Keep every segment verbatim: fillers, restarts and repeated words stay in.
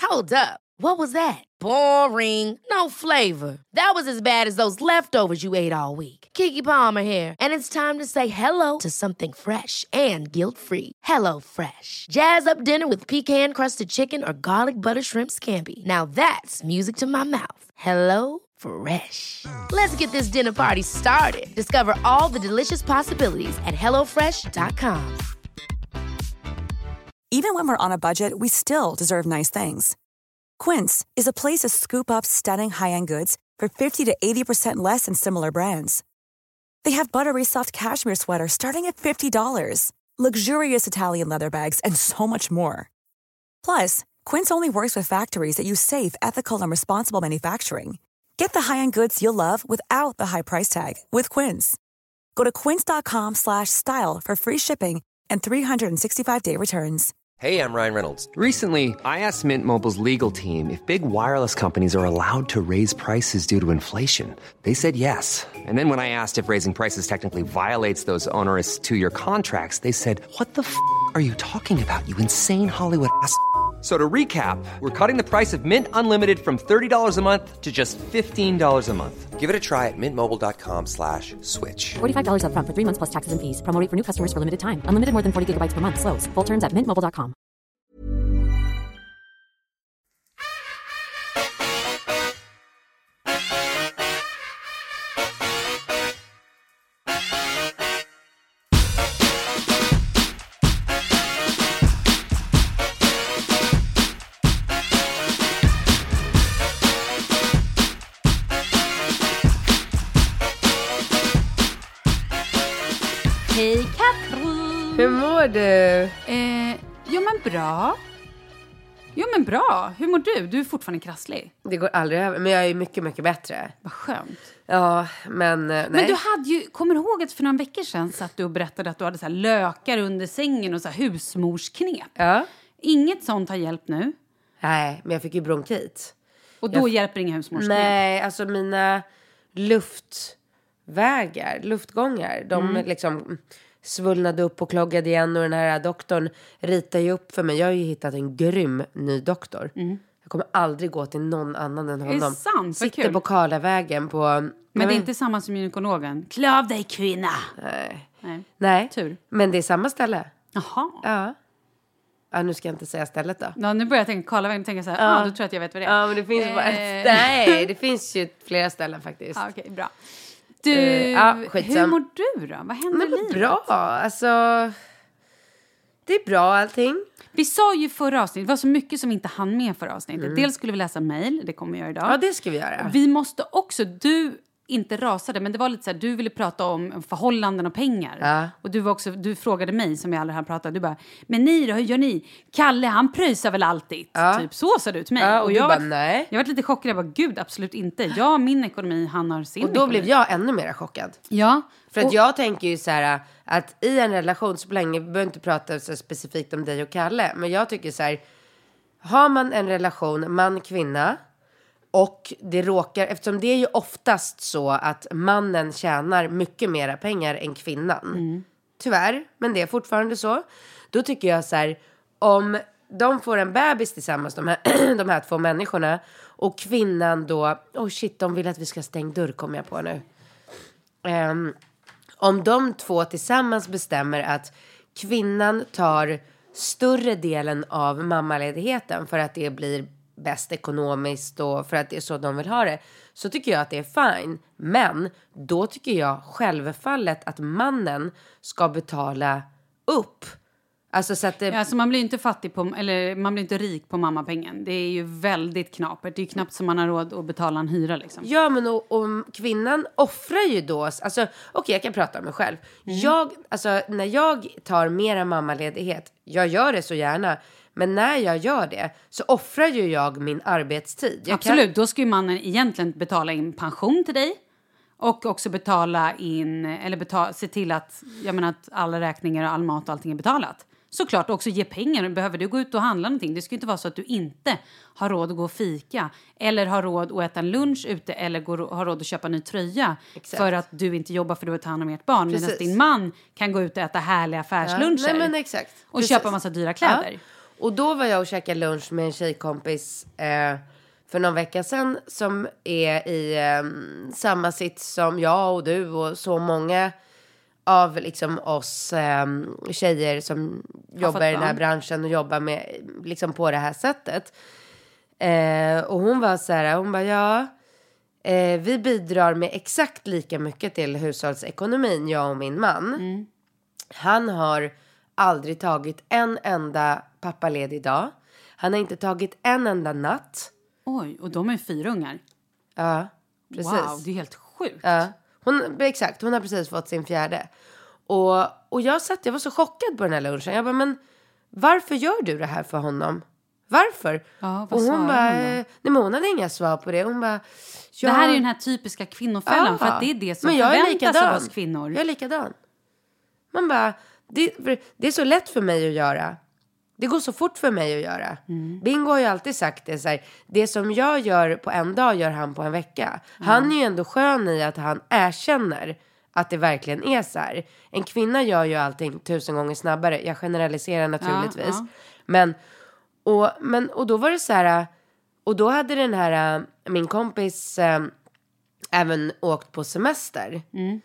Hold up. What was that? Boring. No flavor. That was as bad as those leftovers you ate all week. Keke Palmer here, and it's time to say hello to something fresh and guilt-free. Hello Fresh. Jazz up dinner with pecan-crusted chicken or garlic butter shrimp scampi. Now that's music to my mouth. Hello Fresh. Let's get this dinner party started. Discover all the delicious possibilities at hello fresh dot com. Even when we're on a budget, we still deserve nice things. Quince is a place to scoop up stunning high-end goods for fifty to eighty percent less than similar brands. They have buttery soft cashmere sweaters starting at fifty dollars, luxurious Italian leather bags, and so much more. Plus, Quince only works with factories that use safe, ethical, and responsible manufacturing. Get the high-end goods you'll love without the high price tag with Quince. Go to quince.com slash style for free shipping and three sixty-five day returns. Hey, I'm Ryan Reynolds. Recently, I asked Mint Mobile's legal team if big wireless companies are allowed to raise prices due to inflation. They said yes. And then when I asked if raising prices technically violates those onerous two-year contracts, they said, what the f*** are you talking about, you insane Hollywood ass f- So to recap, we're cutting the price of Mint Unlimited from thirty dollars a month to just fifteen dollars a month. Give it a try at mintmobile.com slash switch. forty-five dollars up front for three months plus taxes and fees. Promo rate for new customers for limited time. Unlimited more than forty gigabytes per month. Slows full terms at mint mobile dot com. Hej Katrin! Hur mår du? Eh, jo men bra. Jo men bra. Hur mår du? Du är fortfarande krasslig. Det går aldrig över, men jag är mycket, mycket bättre. Vad skönt. Ja, men nej. Men du hade ju, kommer du ihåg att för några veckor sedan satt du och berättade att du hade så här lökar under sängen och så här husmorsknep. Ja. Inget sånt har hjälpt nu. Nej, men jag fick ju bronkit. Och då jag... hjälper inga husmorsknep. Nej, alltså mina luftvägar, luftgångar, de mm. liksom svullnade upp och kloggade igen. Och den här doktorn ritade ju upp för mig. Jag har ju hittat en grym ny doktor. Mm. Jag kommer aldrig gå till någon annan än honom. Är det sant? Sitter kul. på Karlavägen på... Men det är inte samma som gynekologen. Klä av dig, kvinna! Nej. Nej. Nej. Tur. Men det är samma ställe. Jaha. Ja. Ja, nu ska jag inte säga stället då. Ja, nu börjar jag tänka Karlavägen och tänka så här, ja, ah, då tror jag att jag vet vad det är. Ja, men det finns eh. bara ett... Nej, det finns ju flera ställen faktiskt. Ja, okej, okay, bra. Du, uh, ja, hur mår du då? Vad händer i livet? Bra, alltså... Det är bra allting. Vi sa ju förra avsnittet, det var så mycket som vi inte hann med förra avsnittet. Mm. Dels skulle vi läsa mejl, det kommer vi göra idag. Ja, det ska vi göra. Vi måste också, du inte rasade, men det var lite så här, du ville prata om förhållanden och pengar. Ja. Och du var också, du frågade mig som jag aldrig har pratat, du bara, men ni då, hur gör ni? Kalle, han pröjsar väl alltid? Ja. Typ, så sa du till mig. Ja, och, och jag du var, bara, nej. Jag var lite chockad, jag bara, gud, absolut inte. Jag har min ekonomi, han har sin Och då ekonomi. blev jag ännu mer chockad. Ja. För att och, jag tänker ju så här, att i en relation så länge, vi behöver inte prata så specifikt om dig och Kalle, men jag tycker så här, har man en relation, man, kvinna, och det råkar, eftersom det är ju oftast så att mannen tjänar mycket mera pengar än kvinnan. Mm. Tyvärr, men det är fortfarande så. Då tycker jag så här, om de får en bebis tillsammans, de här, de här två människorna, och kvinnan då, oh shit, de vill att vi ska stänga dörr, kommer jag på nu. Um, om de två tillsammans bestämmer att kvinnan tar större delen av mammaledigheten för att det blir bäst ekonomiskt och för att det är så de vill ha det, så tycker jag att det är fine. Men då tycker jag självfallet att mannen ska betala upp. Alltså så att det... Ja, alltså man blir inte fattig på, eller man blir inte rik på mammapengen. Det är ju väldigt knapert. Det är ju knappt som man har råd att betala en hyra liksom. Ja, men och, och kvinnan offrar ju då, alltså okej, okay, jag kan prata om mig själv. Mm. Jag, alltså när jag tar mera mammaledighet, jag gör det så gärna, men när jag gör det så offrar ju jag min arbetstid. Jag Absolut, kan... då ska ju mannen egentligen betala in pension till dig. Och också betala in, eller betala, se till att, jag menar, att alla räkningar och all mat och allting är betalat. Såklart också ge pengar. Behöver du gå ut och handla någonting? Det ska ju inte vara så att du inte har råd att gå och fika. Eller har råd att äta en lunch ute. Eller går, har råd att köpa en ny tröja. Exakt. För att du inte jobbar för att ta hand om ert barn. Medan din man kan gå ut och äta härliga affärsluncher. Ja, nej, men exakt. Och Precis. köpa massa dyra kläder. Ja. Och då var jag och käkade lunch med en tjejkompis eh, för någon vecka sedan. Som är i eh, samma sits som jag och du och så många av liksom oss eh, tjejer som jobbar i den här branschen och jobbar med, liksom på det här sättet. Eh, och hon var så här, hon bara, ja, eh, vi bidrar med exakt lika mycket till hushållsekonomin, jag och min man. Mm. Han har aldrig tagit en enda pappaledig dag. Han har inte tagit en enda natt. Oj, och de är fyra ungar. Ja, precis. Wow, det är helt sjukt. Ja, hon, exakt, hon har precis fått sin fjärde. Och, och jag satt, jag var så chockad på den här lunchen. Jag bara, men varför gör du det här för honom? Varför? Ja, vad och hon bara, hon nej men hon hade inga svar på det. Hon bara, ja. Det här är ju den här typiska kvinnofällan. Ja, för att det är det som förväntas av oss kvinnor. Jag är likadan. Man bara, det, det är så lätt för mig att göra. Det går så fort för mig att göra. Mm. Bingo har ju alltid sagt det så här, det som jag gör på en dag gör han på en vecka. Mm. Han är ju ändå skön i att han erkänner att det verkligen är så här. En kvinna gör ju allting tusen gånger snabbare. Jag generaliserar naturligtvis. Ja, ja. Men, och, men, och då var det så här, och då hade den här, min kompis äh, även åkt på semester. Mm.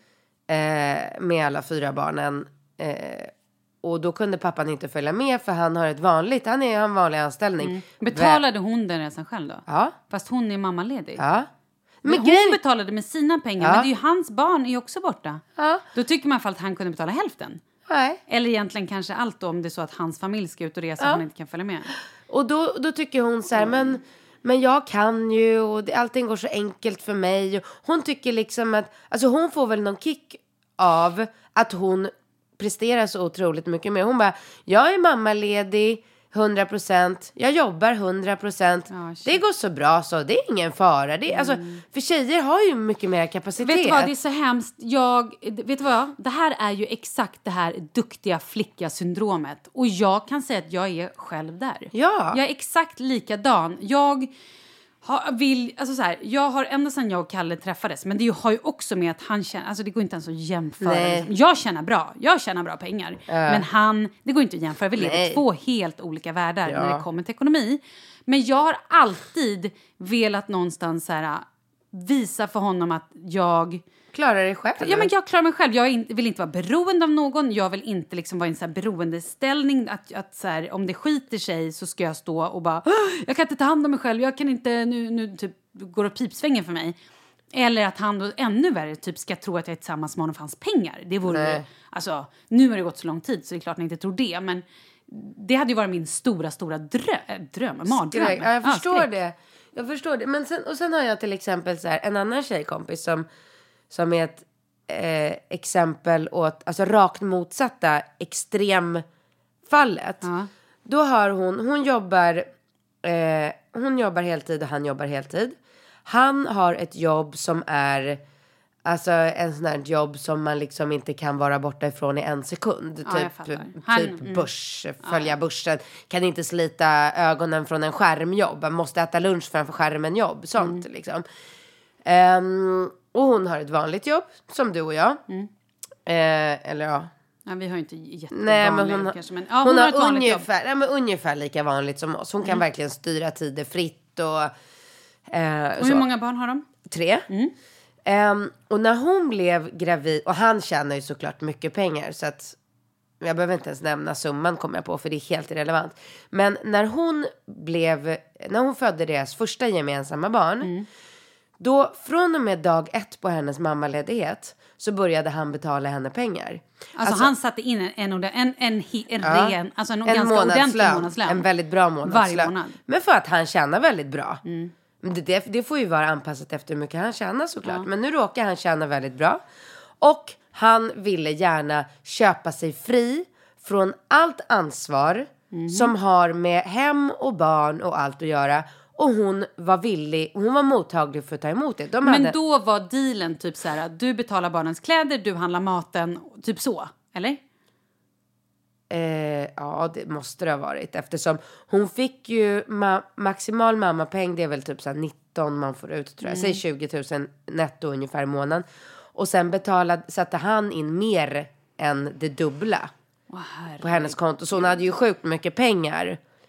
Eh, med alla fyra barnen. Eh, och då kunde pappan inte följa med för han har ett vanligt, han är en vanlig anställning. Mm. Betalade hon den resan själv då? Ja. Fast hon är mammaledig. Ja. Men hon grej... betalade med sina pengar, ja. Men det är ju hans barn är ju också borta. Ja. Då tycker man att han kunde betala hälften. Nej. Eller egentligen kanske allt då, om det är så att hans familj ska ut och resa och ja. han inte kan följa med. Och då, då tycker hon så här, mm. men... Men jag kan ju och det, allting går så enkelt för mig. Hon tycker liksom att, alltså hon får väl någon kick av att hon presterar så otroligt mycket mer. Hon bara, jag är mammaledig hundra procent. Jag jobbar hundra procent. Oh, det går så bra så, det är ingen fara. Det är, mm. alltså, för tjejer har ju mycket mer kapacitet. Vet du vad, det är så hemskt. Jag, vet du vad, det här är ju exakt det här duktiga flicka-syndromet. Och jag kan säga att jag är själv där. Ja. Jag är exakt likadan. Jag har, vill, alltså så här, jag har ända sedan jag och Kalle träffades, men det har ju också med att han känner, alltså det går inte ens att jämföra. Nej. Jag tjänar bra, jag tjänar bra pengar. Uh. Men han, det går inte att jämföra. Vi lever i två helt olika världar ja. när det kommer till ekonomi. Men jag har alltid velat någonstans så här, visa för honom att jag... Klarar dig själv? Ja, men jag klarar mig själv. Jag in, vill inte vara beroende av någon. Jag vill inte liksom vara i en så här beroendeställning. Att, att så här, om det skiter sig så ska jag stå och bara... Jag kan inte ta hand om mig själv. Jag kan inte... Nu, nu typ går det pipsvängen för mig. Eller att han då ännu värre typ ska tro att jag är tillsammans med honom för hans pengar. Det vore ju... Alltså, nu har det gått så lång tid så det är klart att jag inte tror det. Men det hade ju varit min stora, stora dröm. Dröm, mardröm. Ja, jag förstår ah, det. Jag förstår det. Men sen, och sen har jag till exempel så här, en annan tjejkompis som... Som är ett eh, exempel åt, alltså rakt motsatta extremfallet. Ja. Då har hon, hon jobbar, eh, hon jobbar heltid och han jobbar heltid. Han har ett jobb som är, alltså en sån här jobb som man liksom inte kan vara borta ifrån i en sekund. Ja, typ han, typ mm. börs, följa ja. börsen. Kan inte slita ögonen från en skärmjobb. Man måste äta lunch framför skärmen jobb. Sånt mm. liksom. Um, och hon har ett vanligt jobb, som du och jag. Mm. Eh, eller ja. Ja, vi har ju inte jättevanliga Nej, men hon, kanske. Men, ja, hon, hon har, har ungefär, ja, men ungefär lika vanligt som oss. Hon kan mm. verkligen styra tider fritt. Och, eh, och hur många barn har de? Tre. Mm. Um, och när hon blev gravid, och han tjänar ju såklart mycket pengar. Så att jag behöver inte ens nämna summan, kommer jag på, för det är helt irrelevant. Men när hon blev, när hon födde deras första gemensamma barn. Mm. Då, från och med dag ett på hennes mammaledighet så började han betala henne pengar. Alltså, alltså han satte in en, en, en, en, en ja, ren, alltså en, en ganska månadslön, ordentlig månadslön. En väldigt bra månadslön. Varje månad. Men för att han tjänar väldigt bra. Mm. Det, det, det får ju vara anpassat efter hur mycket han tjänar såklart. Ja. Men nu råkar han tjäna väldigt bra. Och han ville gärna köpa sig fri från allt ansvar mm. som har med hem och barn och allt att göra. Och hon var villig, hon var mottaglig för att ta emot det. De Men hade... då var dealen typ så här, du betalar barnens kläder, du handlar maten, typ så, eller? Eh, ja, det måste det ha varit. Eftersom hon fick ju ma- maximal mammapeng, det är väl typ så här nitton man får ut, tror jag. Mm. Säg tjugo tusen netto ungefär i månaden. Och sen betalade, satte han in mer än det dubbla oh, på hennes konto. Så hon hade ju sjukt mycket pengar.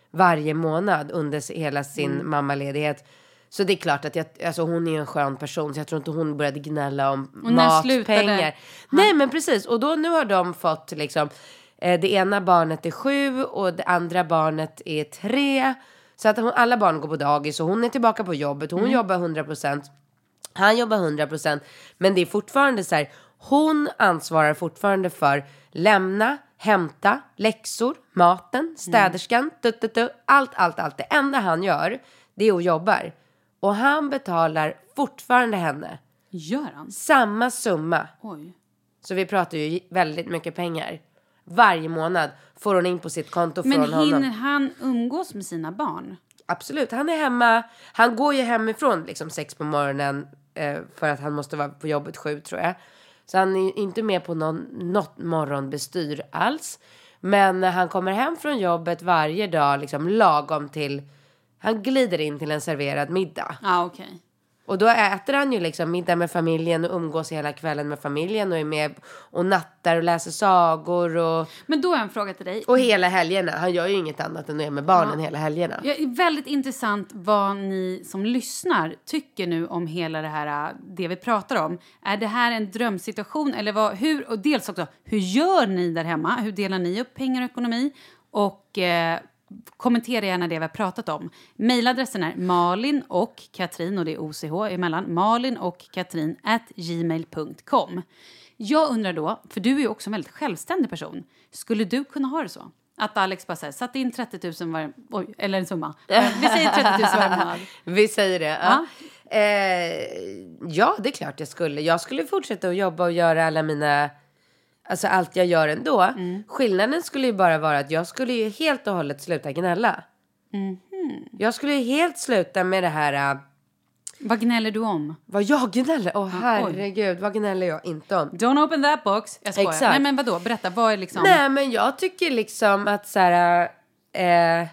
varje månad under hela sin Mm. mammaledighet. Så det är klart att jag, alltså hon är ju en skön person, så jag tror inte hon började gnälla om Och när mat, slutade pengar. han? Nej, men precis. Och då nu har de fått liksom, eh, det ena barnet är sju och det andra barnet är tre. Så att hon, alla barn går på dagis och hon är tillbaka på jobbet. Hon Mm. jobbar hundra procent. Han jobbar hundra procent. Men det är fortfarande så här, hon ansvarar fortfarande för lämna, hämta, läxor, maten, städerskan, tut, tut, tut, allt, allt, allt. Det enda han gör, det är att jobbar. Och han betalar fortfarande henne Gör han? samma summa. Oj. Så vi pratar ju väldigt mycket pengar. Varje månad får hon in på sitt konto Men från honom. hinner han umgås med sina barn? Absolut, han är hemma. Han går ju hemifrån liksom sex på morgonen. Eh, för att han måste vara på jobbet sju, tror jag. Så han är inte med på någon, något morgonbestyr alls. Men han kommer hem från jobbet varje dag liksom lagom till... Han glider in till en serverad middag. Ja, ah, okej. Okay. Och då äter han ju liksom middag med familjen och umgås hela kvällen med familjen och är med och nattar och läser sagor och... Men då har jag en fråga till dig. Och hela helgerna. Han gör ju inget annat än att är med barnen ja. hela helgerna. Det är väldigt intressant vad ni som lyssnar tycker nu om hela det här, det vi pratar om. Är det här en drömsituation? Eller vad, hur, och dels också, hur gör ni där hemma? Hur delar ni upp pengar och ekonomi? Och... Eh, kommentera gärna det vi har pratat om. Mailadressen är Malin och Katrin, och det är O C H emellan. Malin och Katrin at gmail punkt com. Jag undrar då, för du är ju också en väldigt självständig person. Skulle du kunna ha det så? Att Alex bara säger, satt in trettio tusen var, oj, eller en summa. Vi säger trettio tusen varje månad. Vi säger det, ja. Ja. Eh, ja, det är klart jag skulle. Jag skulle fortsätta att jobba och göra alla mina... Alltså allt jag gör ändå. Mm. Skillnaden skulle ju bara vara att jag skulle ju helt och hållet sluta gnälla. Mm-hmm. Jag skulle ju helt sluta med det här... Uh, vad gnäller du om? Vad jag gnäller? Åh oh, herregud, vad gnäller jag inte om? Don't open that box. Jag skojar. Exakt. Nej men vadå, berätta, vad är liksom... Nej men jag tycker liksom att så här... Uh,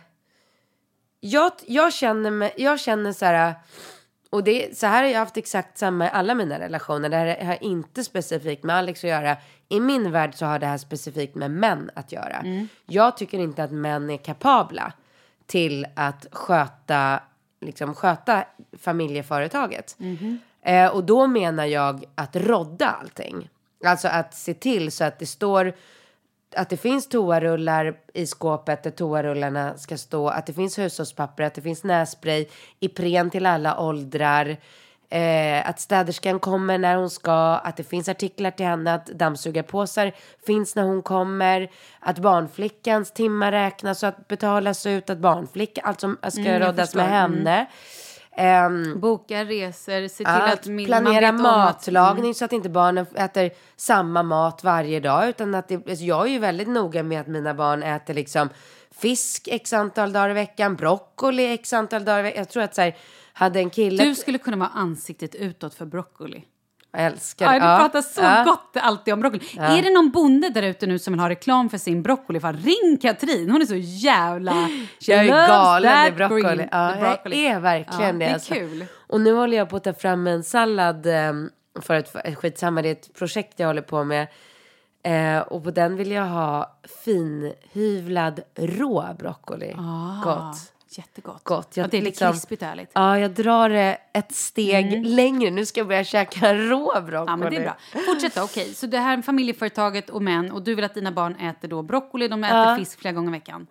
jag, jag känner mig, jag känner så här... Och det, så här har jag haft exakt samma i alla mina relationer. Det här har inte specifikt med Alex att göra. I min värld så har det här specifikt med män att göra. Mm. Jag tycker inte att män är kapabla till att sköta, liksom, sköta familjeföretaget. Mm-hmm. Eh, och då menar jag att rodda allting. Alltså att se till så att det står... Att det finns toarullar i skåpet där toarullarna ska stå. Att det finns hushållspapper, att det finns nässpray. Ipren till alla åldrar. Eh, att städerskan kommer när hon ska. Att det finns artiklar till henne. Att dammsugarpåsar finns när hon kommer. Att barnflickans timmar räknas och att betalas ut. Att barnflickan, allt som ska mm, rådas med henne. Mm. Um, Boka resor, se till allt, att min, planera man matlagning att, så att inte barnen äter samma mat varje dag, utan att det, alltså jag är ju väldigt noga med att mina barn äter liksom fisk x antal dagar i veckan, broccoli x antal dagar i veckan. Jag tror att så här, hade en kille... Du skulle kunna vara ansiktet utåt för broccoli. Jag älskar det. Ja, du ja. pratar så ja. gott alltid om broccoli. Ja. Är det någon bonde där ute nu som vill ha reklam för sin broccoli? Fan, ring Katrin, hon är så jävla... Jag är galen i broccoli. Green, ja, broccoli. Jag är verkligen ja, det. Det är alltså. kul. Och nu håller jag på att ta fram en sallad um, för ett, ett skitsamma. Det är ett projekt jag håller på med. Uh, och på den vill jag ha finhyvlad rå broccoli. Ah. Gott. Jättegott. Gott. Jag, och det är lite liksom, krispigt och ärligt. Ja, jag drar det ett steg mm. längre. Nu ska jag börja käka rå broccoli. Ja, men det är bra. Fortsätt då, okej. Så det här är familjeföretaget och män. Och du vill att dina barn äter då broccoli. De äter ja. fisk flera gånger i veckan.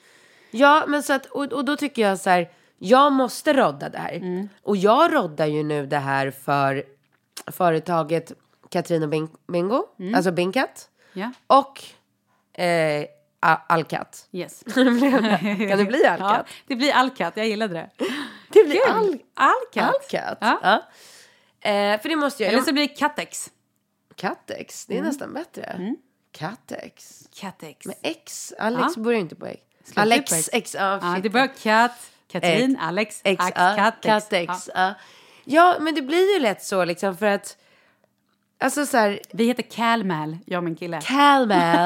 Ja, men så att, och, och då tycker jag så här. Jag måste rodda det här. Mm. Och jag roddar ju nu det här för företaget Katrin och Bingo. Mm. Alltså Binkat. Ja. Och... Eh, Alkat. Yes. Kan det bli Alkat? Ja, det blir Alkat, jag gillade det. Det blir al- Alkat. Alkat. Ja. Ja. Eh, för det måste jag... Eller så blir det Katex. Katex, det är mm. nästan bättre. Mm. Katex. Katex. Med X. Alex ja. börjar inte på X. Sluta Alex på X. X. Ja, ja, det börjar Kat, Katrin, X, Alex, X, Ax, ja, Katex. Katex. Ja. ja, men det blir ju lätt så liksom för att... Alltså så här... Vi heter Calmal, jag och min kille. Calmal.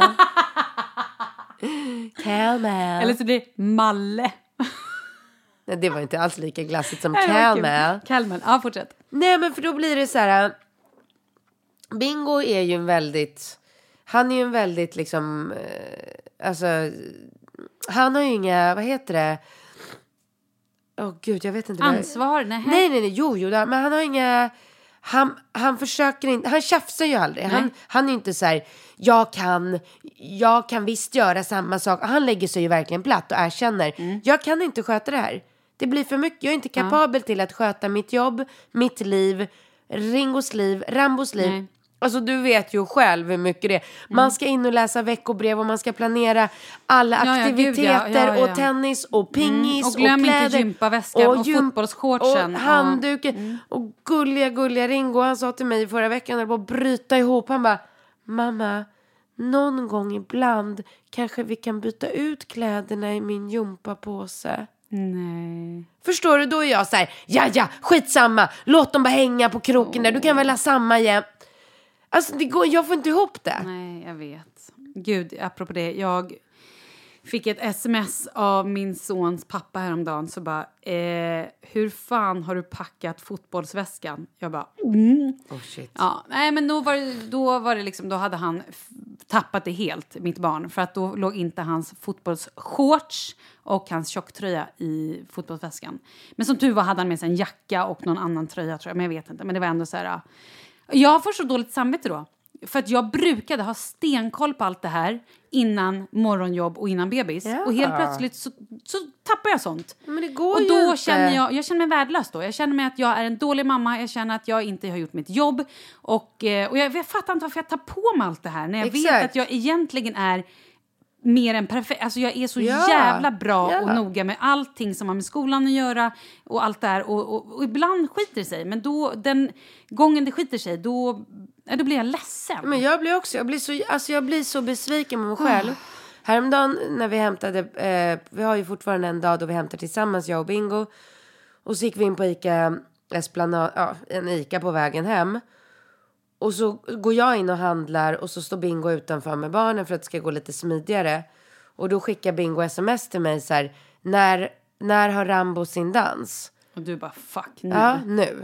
Calmal. Eller så blir det Malle. Nej, det var inte alls lika glassigt som Calmal. Calmal, ja fortsätt. Nej, men för då blir det så här... Bingo är ju en väldigt... Han är ju en väldigt liksom... Eh, alltså... han har ju inga, vad heter det? Åh oh, gud, jag vet inte. Ansvar? Nej, nej, nej, jo, jo, men han har inga... Han, han försöker inte, han tjafsar ju aldrig. Han, han är inte så här, jag kan, jag kan visst göra samma sak. Han lägger sig ju verkligen platt och erkänner, mm. jag kan inte sköta det här. Det blir för mycket, jag är inte kapabel ja. till att sköta mitt jobb, mitt liv, Ringos liv, Rambos liv. Nej. Alltså du vet ju själv hur mycket det är. Man mm. ska in och läsa veckobrev och man ska planera alla ja, aktiviteter ja, gud, ja, ja, ja. och tennis och pingis mm. och, och kläder. Inte gympaväskan och, och gym- fotbollsshortsen. Och handduken. Mm. Och gulliga, gulliga Ringo. Han sa till mig förra veckan att bara bryta ihop. Han bara, mamma, någon gång ibland kanske vi kan byta ut kläderna i min gympapåse. Nej. Förstår du? Då är jag så här, ja, ja, skitsamma. Låt dem bara hänga på kroken oh. där. Du kan väl ha samma igen. Alltså det går, jag får inte ihop det. Nej, jag vet. Gud, apropå det. Jag fick ett sms av min sons pappa häromdagen. Så bara, eh, hur fan har du packat fotbollsväskan? Jag bara, mm. Oh shit. Ja, nej men då var det, då var det liksom, då hade han f- tappat det helt, mitt barn. För att då låg inte hans fotbollsshorts och hans tjocktröja i fotbollsväskan. Men som tur var hade han med sig en jacka och någon annan tröja tror jag. Men jag vet inte, men det var ändå så här... Jag får så dåligt samvete då. För att jag brukade ha stenkoll på allt det här innan morgonjobb och innan bebis. Ja. Och helt plötsligt så, så tappar jag sånt. Men det går och ju då inte. känner jag, jag känner mig värdelös då. Jag känner mig att jag är en dålig mamma. Jag känner att jag inte har gjort mitt jobb. Och, och jag, jag fattar inte varför jag tar på mig allt det här. När jag Exakt. vet att jag egentligen är... mer än perfekt. Alltså jag är så ja, jävla bra ja. och noga med allting som har med skolan att göra och allt där. Och, och, och ibland skiter det sig. Men då, den gången det skiter sig, då, då blir jag ledsen. Men jag blir också, jag blir så, alltså jag blir så besviken med mig själv. Oh. Häromdagen när vi hämtade, eh, vi har ju fortfarande en dag då vi hämtar tillsammans, jag och Bingo. Och så gick vi in på Ica Esplanad, ja, en Ica på vägen hem. Och så går jag in och handlar och så står Bingo utanför med barnen för att det ska gå lite smidigare. Och då skickar Bingo sms till mig så här, när, när har Rambo sin dans? Och du bara, fuck, nu. Ja, nu.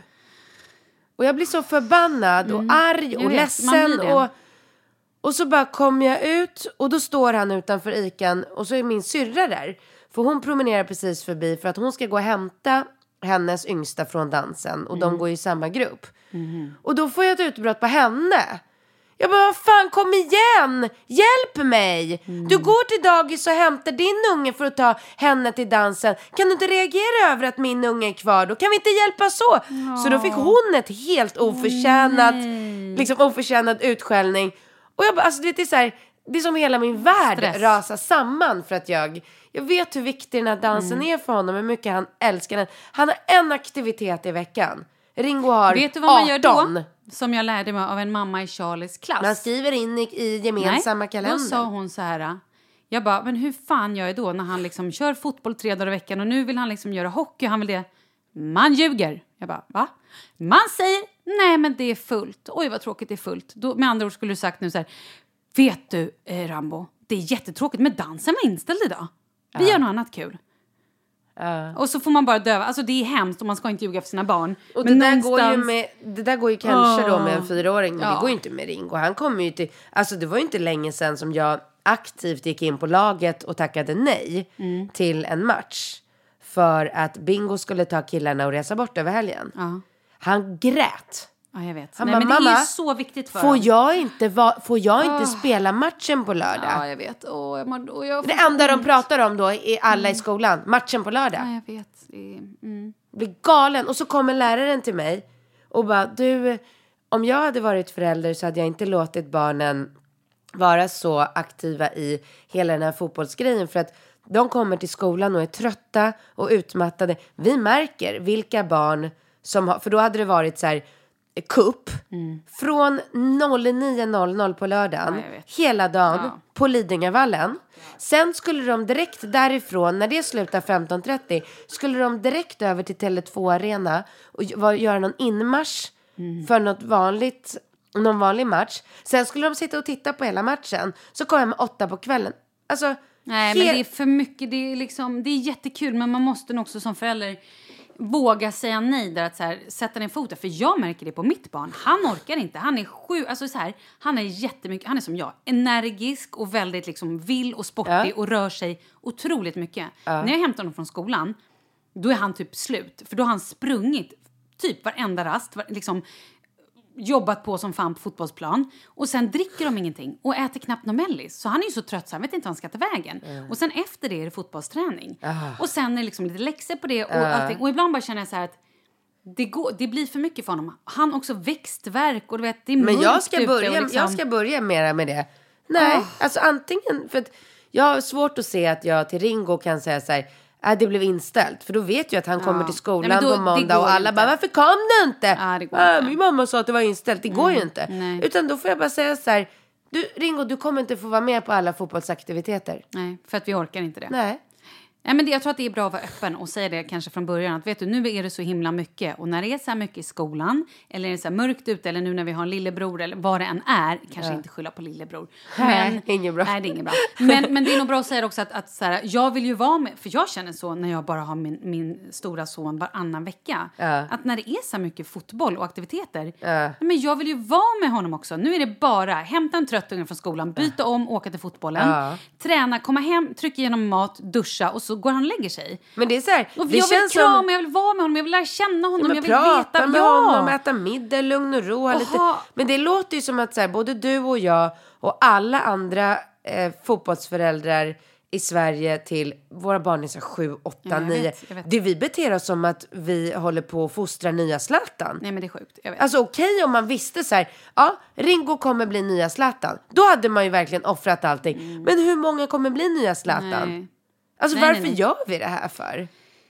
Och jag blir så förbannad och mm. arg och vet, ledsen. Och, och så bara kommer jag ut och då står han utanför Ican och så är min syrra där. För hon promenerar precis förbi för att hon ska gå och hämta hennes yngsta från dansen. Och mm. de går i samma grupp. Mm. Och då får jag ett utbrott på henne. Jag bara, vad fan, kom igen. Hjälp mig. Mm. Du går till dagis och hämtar din unge för att ta henne till dansen. Kan du inte reagera över att min unge är kvar? Då kan vi inte hjälpas så. Oh. Så då fick hon ett helt oförtjänat, oh, liksom oförtjänad utskällning. Och jag bara, alltså det är så här, det är som hela min värld Stress. rasar samman för att jag... Jag vet hur viktig den här dansen mm. är för honom. Hur mycket han älskar den. Han har en aktivitet i veckan. Ringo har Vet du vad man arton. Gör då? Som jag lärde mig av en mamma i Charlies klass. Man skriver in i, i gemensamma Nej, kalender. Då sa hon så här. Jag bara, men hur fan gör jag då när han liksom kör fotboll tre dagar i veckan. Och nu vill han liksom göra hockey. Han vill det. Man ljuger. Jag bara, va? Man säger, nej men det är fullt. Oj vad tråkigt det är fullt. Då, med andra ord skulle du sagt nu så här. Vet du eh, Rambo, det är jättetråkigt. Men dansen var inställd idag. Vi ja. gör något annat kul. Uh. Och så får man bara döva. Alltså det är hemskt och man ska inte ljuga för sina barn. Och men det, där någonstans... går ju med, det där går ju kanske uh. då med en fyraåring. Men ja. det går ju inte med Ringo. Han kommer ju till... Alltså det var ju inte länge sedan som jag aktivt gick in på laget och tackade nej mm. till en match. För att Bingo skulle ta killarna och resa bort över helgen. Uh. Han grät. Ja, jag vet. Han Nej, bara, men det mamma, är ju så viktigt för får jag inte, va, får jag inte oh. spela matchen på lördag? Ja, jag vet. Oh, jag må, oh, jag det enda de pratar om då är alla mm. i skolan. Matchen på lördag. Ja, jag vet. Det är, mm. blir galen. Och så kommer läraren till mig och bara, du, om jag hade varit förälder så hade jag inte låtit barnen vara så aktiva i hela den här fotbollsgrejen. För att de kommer till skolan och är trötta och utmattade. Vi märker vilka barn som har, för då hade det varit så här kupp mm. från nio noll noll på lördagen ja, hela dagen ja. på Lidingövallen. Ja. Sen skulle de direkt därifrån, när det slutar femton trettio, skulle de direkt över till Tele två Arena och göra någon inmarsch mm. för något vanligt, någon vanlig match. Sen skulle de sitta och titta på hela matchen. Så kom jag med åtta på kvällen. Alltså, nej, hel... men det är för mycket. Det är, liksom, det är jättekul, men man måste nog också som förälder våga säga nej där, att så här, sätta ner foten. För jag märker det på mitt barn. Han orkar inte. Han är sju, alltså så här, han är jättemycket, han är som jag, energisk och väldigt liksom vill och sportig ja. och rör sig otroligt mycket. Ja. När jag hämtar honom från skolan, då är han typ slut. För då har han sprungit typ varenda rast, var, liksom jobbat på som fan på fotbollsplan. Och sen dricker de ingenting och äter knappt någon mellis. Så han är ju så trött så han vet inte vad han ska ta vägen. Mm. Och sen efter det är det fotbollsträning. Uh. Och sen är det liksom lite läxor på det och uh. allting. Och ibland bara känner jag så här att det, går, det blir för mycket för honom. Han också växtverk och du vet, det är men jag ska, börja, liksom... jag ska börja mera med det. Nej, uh. alltså antingen... För att jag har svårt att se att jag till Ringo kan säga så här... Äh, det blev inställt. För då vet jag att han ja. kommer till skolan Nej, då, på måndag och alla inte. bara, varför kom du inte? Ja, det går äh, inte. Min mamma sa att det var inställt. Det går mm. ju inte. Nej. Utan då får jag bara säga så här, du Ringo, du kommer inte få vara med på alla fotbollsaktiviteter. Nej, för att vi orkar inte det. Nej. Nej, men det, jag tror att det är bra att vara öppen och säga det kanske från början. Att vet du, nu är det så himla mycket. Och när det är så här mycket i skolan, eller är det så här mörkt ute, eller nu när vi har en lillebror, eller vad det än är, kanske ja. inte skylla på lillebror. Men, nej, inget bra. Nej, det är inget bra. Men, men det är nog bra att säga också att, att så här, jag vill ju vara med, för jag känner så när jag bara har min, min stora son varannan vecka. Ja. Att när det är så mycket fotboll och aktiviteter, ja. men jag vill ju vara med honom också. Nu är det bara hämta en trött unge från skolan, byta ja. om, åka till fotbollen, ja. träna, komma hem, trycka igenom mat, duscha och så går han och lägger sig. Men det är så här, och det jag vill känns krama, som... jag vill vara med honom, jag vill lära känna honom, ja, jag vill prata veta med ja. honom, äta middag, lugn och ro lite. Men det låter ju som att så här, både du och jag och alla andra eh, fotbollsföräldrar i Sverige till våra barn är så sju, åtta, ja, nio. Det vi beter oss som att vi håller på att fostra nya Zlatan. Nej, men det är sjukt. Jag vet. Alltså okej okay, om man visste så här, ja, Ringo kommer bli nya Zlatan. Då hade man ju verkligen offrat allting. Mm. Men hur många kommer bli nya Zlatan? Nej. Alltså nej, varför nej, nej. gör vi det här för?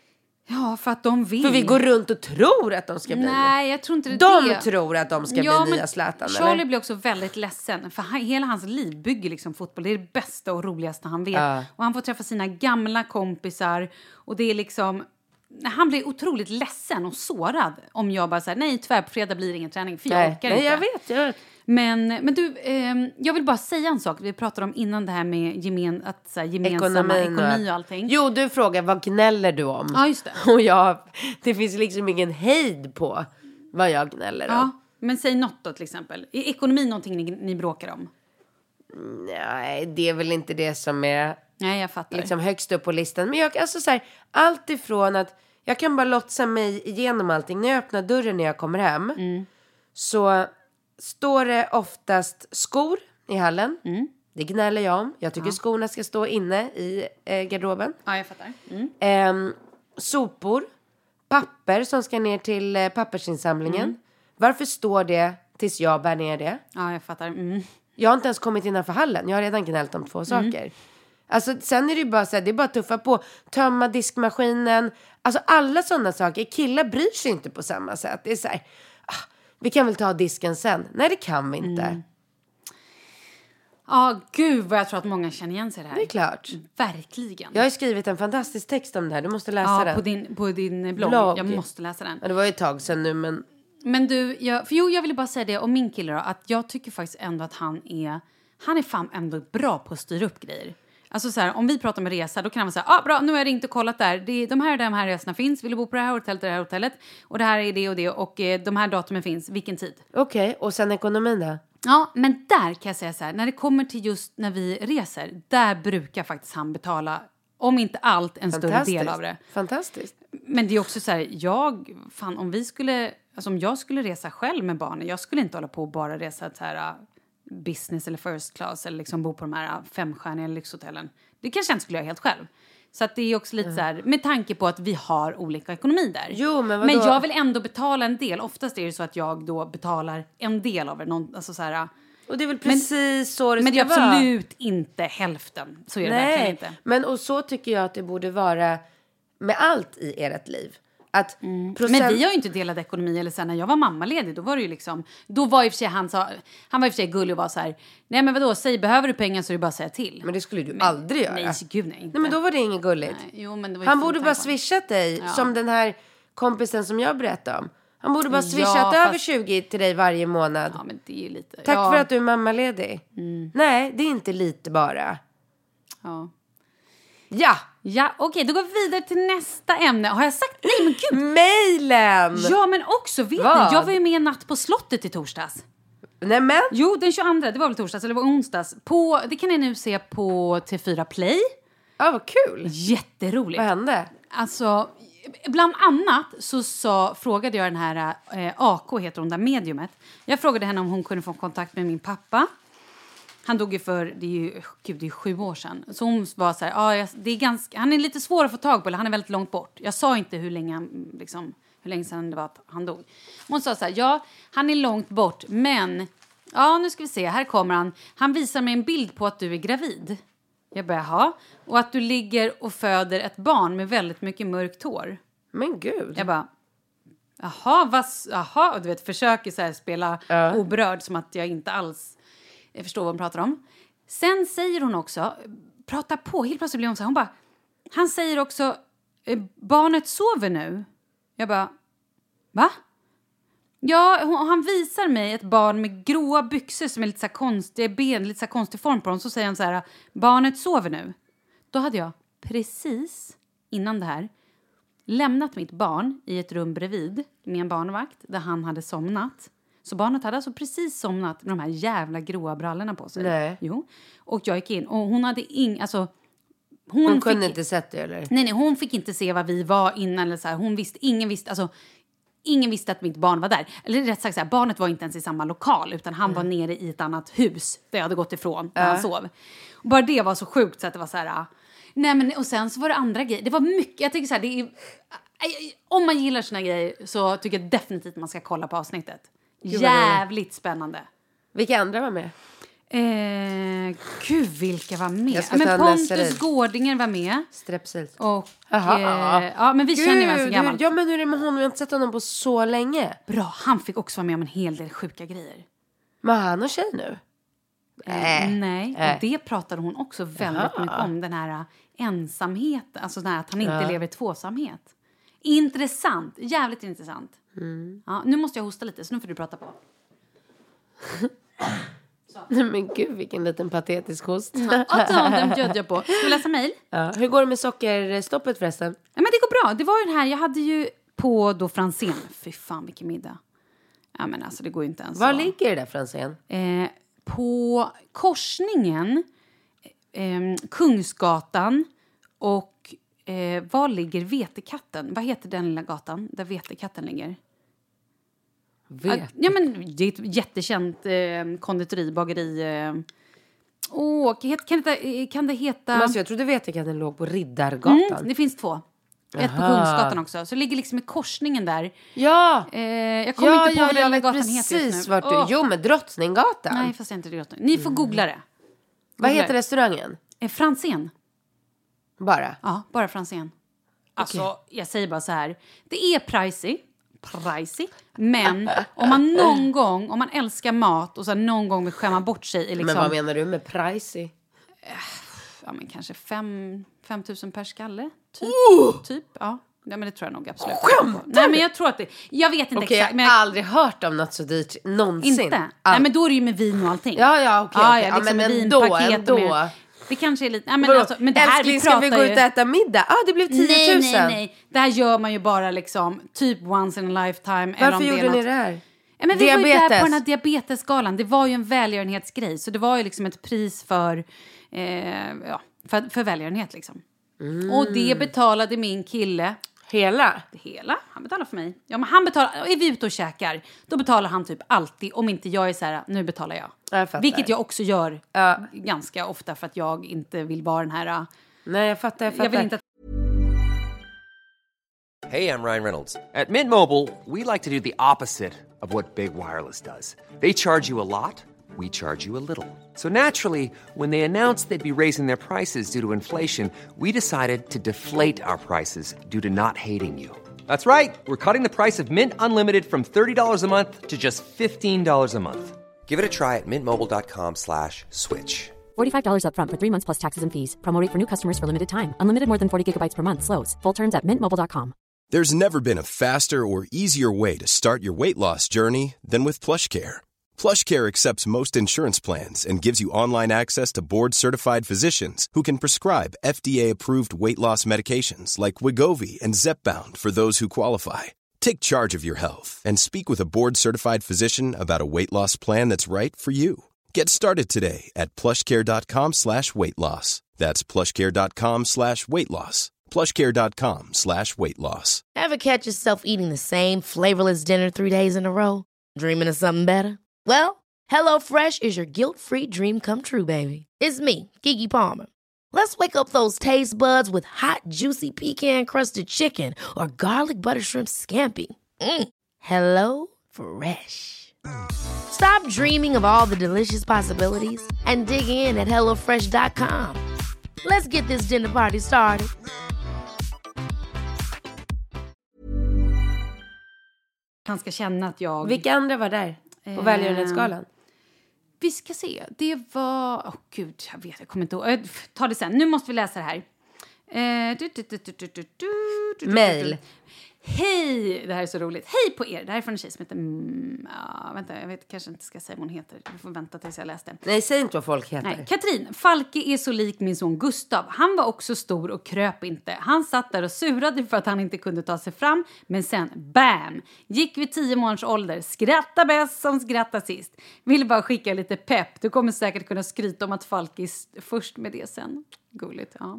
Ja, för att de vill. För vi går runt och tror att de ska bli. Nej, jag tror inte det. De det. tror att de ska ja, bli nya Zlatan. Charlie eller? blir också väldigt ledsen. För han, hela hans liv bygger liksom fotboll. Det är det bästa och roligaste han vet. Uh. Och han får träffa sina gamla kompisar. Och det är liksom... Han blir otroligt ledsen och sårad om jag bara säger nej, tyvärr på fredag blir det ingen träning. För jag nej, orkar nej, inte. Jag vet, jag vet. Men, men du, eh, jag vill bara säga en sak. Vi pratade om innan det här med gemen, att, så här, gemensamma ekonomi, ekonomi och allting. Jo, du frågar, vad gnäller du om? Ja, just det. Och jag, det finns liksom ingen hejd på vad jag gnäller om. Ja, men säg något då till exempel. Är ekonomi någonting ni, ni bråkar om? Nej, det är väl inte det som är nej, jag fattar. Liksom högst upp på listan. Men jag, alltså så här, allt ifrån att jag kan bara lotsa mig igenom allting. När jag öppnar dörren när jag kommer hem mm. så... står det oftast skor i hallen. Mm. Det gnäller jag om. Jag tycker ja. skorna ska stå inne i eh, garderoben. Ja, jag fattar. Mm. Eh, sopor. Papper som ska ner till eh, pappersinsamlingen. Mm. Varför står det tills jag bär ner det? Ja, jag fattar. Mm. Jag har inte ens kommit innanför hallen. Jag har redan gnällt om två mm. saker. Alltså, sen är det ju bara så här, det är bara att tuffa på. Tömma diskmaskinen. Alltså alla sådana saker. Killar bryr sig inte på samma sätt. Det är så här... Ah, vi kan väl ta disken sen. Nej, det kan vi inte. Mm. Ja, ah, gud vad jag tror att många känner igen sig det här. Det är klart. Verkligen. Jag har skrivit en fantastisk text om det här. Du måste läsa ja, den. På din, på din blogg. blogg. Jag måste läsa den. Ja, det var ju ett tag sedan nu, men... Men du, jag, för jo, jag ville bara säga det om min kille då. Att jag tycker faktiskt ändå att han är... Han är fan ändå bra på att styra upp grejer. Alltså så här, om vi pratar med resa, då kan han säga, ah, bra, nu har jag ringt och kollat där. Det, de här och de här resorna finns. Vill du bo på det här hotellet, det här hotellet? Och det här är det och det. Och eh, de här datumen finns. Vilken tid? Okej, okay, och sen ekonomin då? Ja, men där kan jag säga så här. När det kommer till just när vi reser, där brukar faktiskt han betala, om inte allt, en större del av det. Fantastiskt. Men det är också så här, jag, fan, om vi skulle, alltså om jag skulle resa själv med barnen, jag skulle inte hålla på och bara resa så här business eller first class eller liksom bo på de här femstjärniga lyxhotellen. Det kanske jag inte skulle göra helt själv. Så att det är också lite mm. så här, med tanke på att vi har olika ekonomi där. Jo, men vadå? Men jag vill ändå betala en del. Oftast är det så att jag då betalar en del av det. Någon, alltså så här, och det är väl precis men, så det ska men det är vara. absolut inte hälften. Så är det Nej, verkligen inte. Men och så tycker jag att det borde vara med allt i ert liv. Att mm. procent... Men vi har ju inte delad ekonomi. Eller sen när jag var mammaledig, då var det ju liksom... Då var i och för sig han, sa, han var i och för sig gullig och var så här... Nej men vadå, säg, behöver du pengar så är det bara att säga till. Men det skulle du men, aldrig göra. Nej, gud nej, inte. Nej, men då var det inget gulligt. Nej, jo, men det var han borde bara swishat dig, ja. Som den här kompisen som jag berättade om. Han borde bara swishat ja, fast... över tjugo till dig varje månad. Ja, men det är lite... Tack ja. för att du är mammaledig. Mm. Nej, det är inte lite bara. Ja. Ja, Ja, okej, okay, då går vi vidare till nästa ämne. Har jag sagt? Nej, men gud. Mailen! Ja, men också, vet Vad? ni, jag var ju med en natt på slottet i torsdags. Nej, men? Jo, den tjugoandra, det var väl torsdags eller var onsdags. På, det kan ni nu se på T fyra Play. Ja, vad kul. Jätteroligt. Vad hände? Alltså, bland annat så sa, frågade jag den här eh, A K, heter hon där, mediumet. Jag frågade henne om hon kunde få kontakt med min pappa. Han dog ju för, det är ju, gud, det är sju år sedan. Så hon var så här, ja, det är ganska, han är lite svår att få tag på, eller han är väldigt långt bort. Jag sa inte hur länge, han, liksom, hur länge sedan det var att han dog. Hon sa så här, ja, han är långt bort, men, ja, nu ska vi se, här kommer han. Han visar mig en bild på att du är gravid. Jag bara, jaha. Och att du ligger och föder ett barn med väldigt mycket mörkt hår. Men gud. Jag bara, jaha, vad, jaha. Och du vet, försöker så här spela uh. oberörd som att jag inte alls jag förstår vad hon pratar om. Sen säger hon också, prata på, helt plötsligt blir hon så här, hon bara, han säger också, barnet sover nu. Jag bara, va? Ja, hon, han visar mig ett barn med gråa byxor som är lite så här konstiga ben, lite så här konstig form på dem. Så säger han så här, barnet sover nu. Då hade jag precis innan det här lämnat mitt barn i ett rum bredvid med en barnvakt där han hade somnat. Så barnet hade alltså precis somnat med de här jävla gråa brallorna på sig. Nej. Jo. Och jag gick in och hon hade ing, alltså hon, hon kunde fick, inte sett det eller? Nej, nej, hon fick inte se vad vi var innan eller så här. Hon visste, ingen visste, alltså ingen visste att mitt barn var där. Eller rätt sagt så här, barnet var inte ens i samma lokal utan han mm. var nere i ett annat hus där jag hade gått ifrån när äh. han sov. Och bara det var så sjukt så att det var så här, nej men och sen så var det andra grejer. Det var mycket, jag tycker så här, det är, om man gillar såna grejer så tycker jag definitivt man ska kolla på avsnittet. Jävligt spännande. Vilka andra var med? Eh, gud, vilka var med? Ja, men Pontus Gårdinger var med. Strepsils. Och, eh, ja, men vi gud, känner ju varandra så gammalt. Ja, men hur är det med honom? Jag har inte sett honom på så länge. Bra, han fick också vara med om en hel del sjuka grejer. Men han och tjej nu? Eh, äh, nej, äh. och det pratade hon också väldigt Jaha. mycket om. Den här ensamheten, alltså den här, att han inte ja. lever i tvåsamhet. Intressant, jävligt intressant. Mm. Ja, nu måste jag hosta lite, så nu får du prata på. Nej men gud, vilken liten patetisk host. Ja, den bjöd jag på. Ska vi läsa mejl? Ja. Hur går det med sockerstoppet förresten? Ja, men det går bra. Det var ju den här, jag hade ju på då Franzén. Fy fan, vilken middag. Ja, men alltså det går ju inte ens. Var så. ligger det där Franzén? Eh, på korsningen eh, Kungsgatan och eh, var ligger Vetekatten? Vad heter den lilla gatan där Vetekatten ligger? Vet. Ja, men det är ett jättekänt eh, konditori, bageri. Eh. Åh, kan det, kan det heta... Men alltså, jag trodde Vetekatten låg på Riddargatan. Mm, det finns två. Ett Aha. på Kungsgatan också. Så det ligger liksom i korsningen där. Ja! Eh, jag kommer ja, inte på ja, vad den gatan precis heter just nu. Vart du... Oh. Jo, men Drottninggatan. Nej, fast jag inte Drottning. Ni får mm. googla det. Googla. Vad heter restaurangen? Eh, Franzén. Bara? Ja, bara Franzén. Alltså, okay. jag säger bara så här. Det är pricey. Pricey. Men om man någon gång, om man älskar mat och så någon gång vill skämma bort sig. Liksom, men vad menar du med pricey? Ja, men kanske fem, fem tusen per skalle. Typ. Oh! typ ja. ja, men det tror jag nog absolut. Skämtar du? Nej, men jag tror att det, jag vet inte okay, exakt. Men jag har aldrig hört om något så dyrt någonsin. Inte? All... Nej, men då är det ju med vin och allting. Ja, ja, okej. Okay, ja, okay. ja, liksom ja, men ändå, ändå. Med, det kanske är lite... Nej, men Bro, alltså, men det här älskling, vi ska vi gå ju... ut och äta middag? Ja, ah, det blev tio tusen. Nej, nej, nej. Det här gör man ju bara liksom typ once in a lifetime. Varför eller om gjorde det är ni något... det här? Ja, men vi Diabetes. var ju där på den här diabetesgalan. Det var ju en välgörenhetsgrej. Så det var ju liksom ett pris för, eh, ja, för, för välgörenhet liksom. Mm. Och det betalade min kille. Hela? Hela. Han betalar för mig. Ja, men han betalar. Är vi ute och käkar, då betalar han typ alltid. Om inte jag är så här, nu betalar jag. jag Vilket jag också gör ja. ganska ofta för att jag inte vill vara den här... Nej, jag fattar, jag fattar. Jag vill inte att... Hey, I'm Ryan Reynolds. At Mint Mobile, we like to do the opposite of what Big Wireless does. They charge you a lot, we charge you a little. So naturally, when they announced they'd be raising their prices due to inflation, we decided to deflate our prices due to not hating you. That's right. We're cutting the price of Mint Unlimited from thirty dollars a month to just fifteen dollars a month. Give it a try at mintmobile.com slash switch. forty-five dollars up front for three months plus taxes and fees. Promo rate for new customers for limited time. Unlimited more than forty gigabytes per month. Slows full terms at mint mobile dot com. There's never been a faster or easier way to start your weight loss journey than with PlushCare. PlushCare accepts most insurance plans and gives you online access to board-certified physicians who can prescribe F D A-approved weight loss medications like Wegovy and Zepbound for those who qualify. Take charge of your health and speak with a board-certified physician about a weight loss plan that's right for you. Get started today at plushcare.com slash weight loss. That's plushcare.com slash weight loss. plushcare.com slash weight loss. Ever catch yourself eating the same flavorless dinner three days in a row? Dreaming of something better? Well, HelloFresh is your guilt-free dream come true, baby. It's me, Keke Palmer. Let's wake up those taste buds with hot, juicy pecan-crusted chicken or garlic butter shrimp scampi. Mm. Hello Fresh. Stop dreaming of all the delicious possibilities and dig in at hello fresh dot com. Let's get this dinner party started. Han ska känna att jag... Vilka andra var där på eh, välgörenhetsskalan? Vi ska se. Det var... Åh oh, gud, jag vet, jag kommer inte ihåg. Ta det sen. Nu måste vi läsa det här. Eh, du, du, du, du, du, du, du, Mail. Hej! Det här är så roligt. Hej på er! Det här är från en tjej som heter... Mm, ja, vänta, jag vet, kanske inte ska säga vad hon heter. Vi får vänta tills jag läste. Nej, säg inte vad folk heter. Nej, Katrin. Falke är så lik min son Gustav. Han var också stor och kröp inte. Han satt där och surade för att han inte kunde ta sig fram. Men sen, bam! Gick vid tio månaders ålder. Skratta bäst som skratta sist. Vill bara skicka lite pepp. Du kommer säkert kunna skryta om att Falke är först med det sen. Gulligt, ja.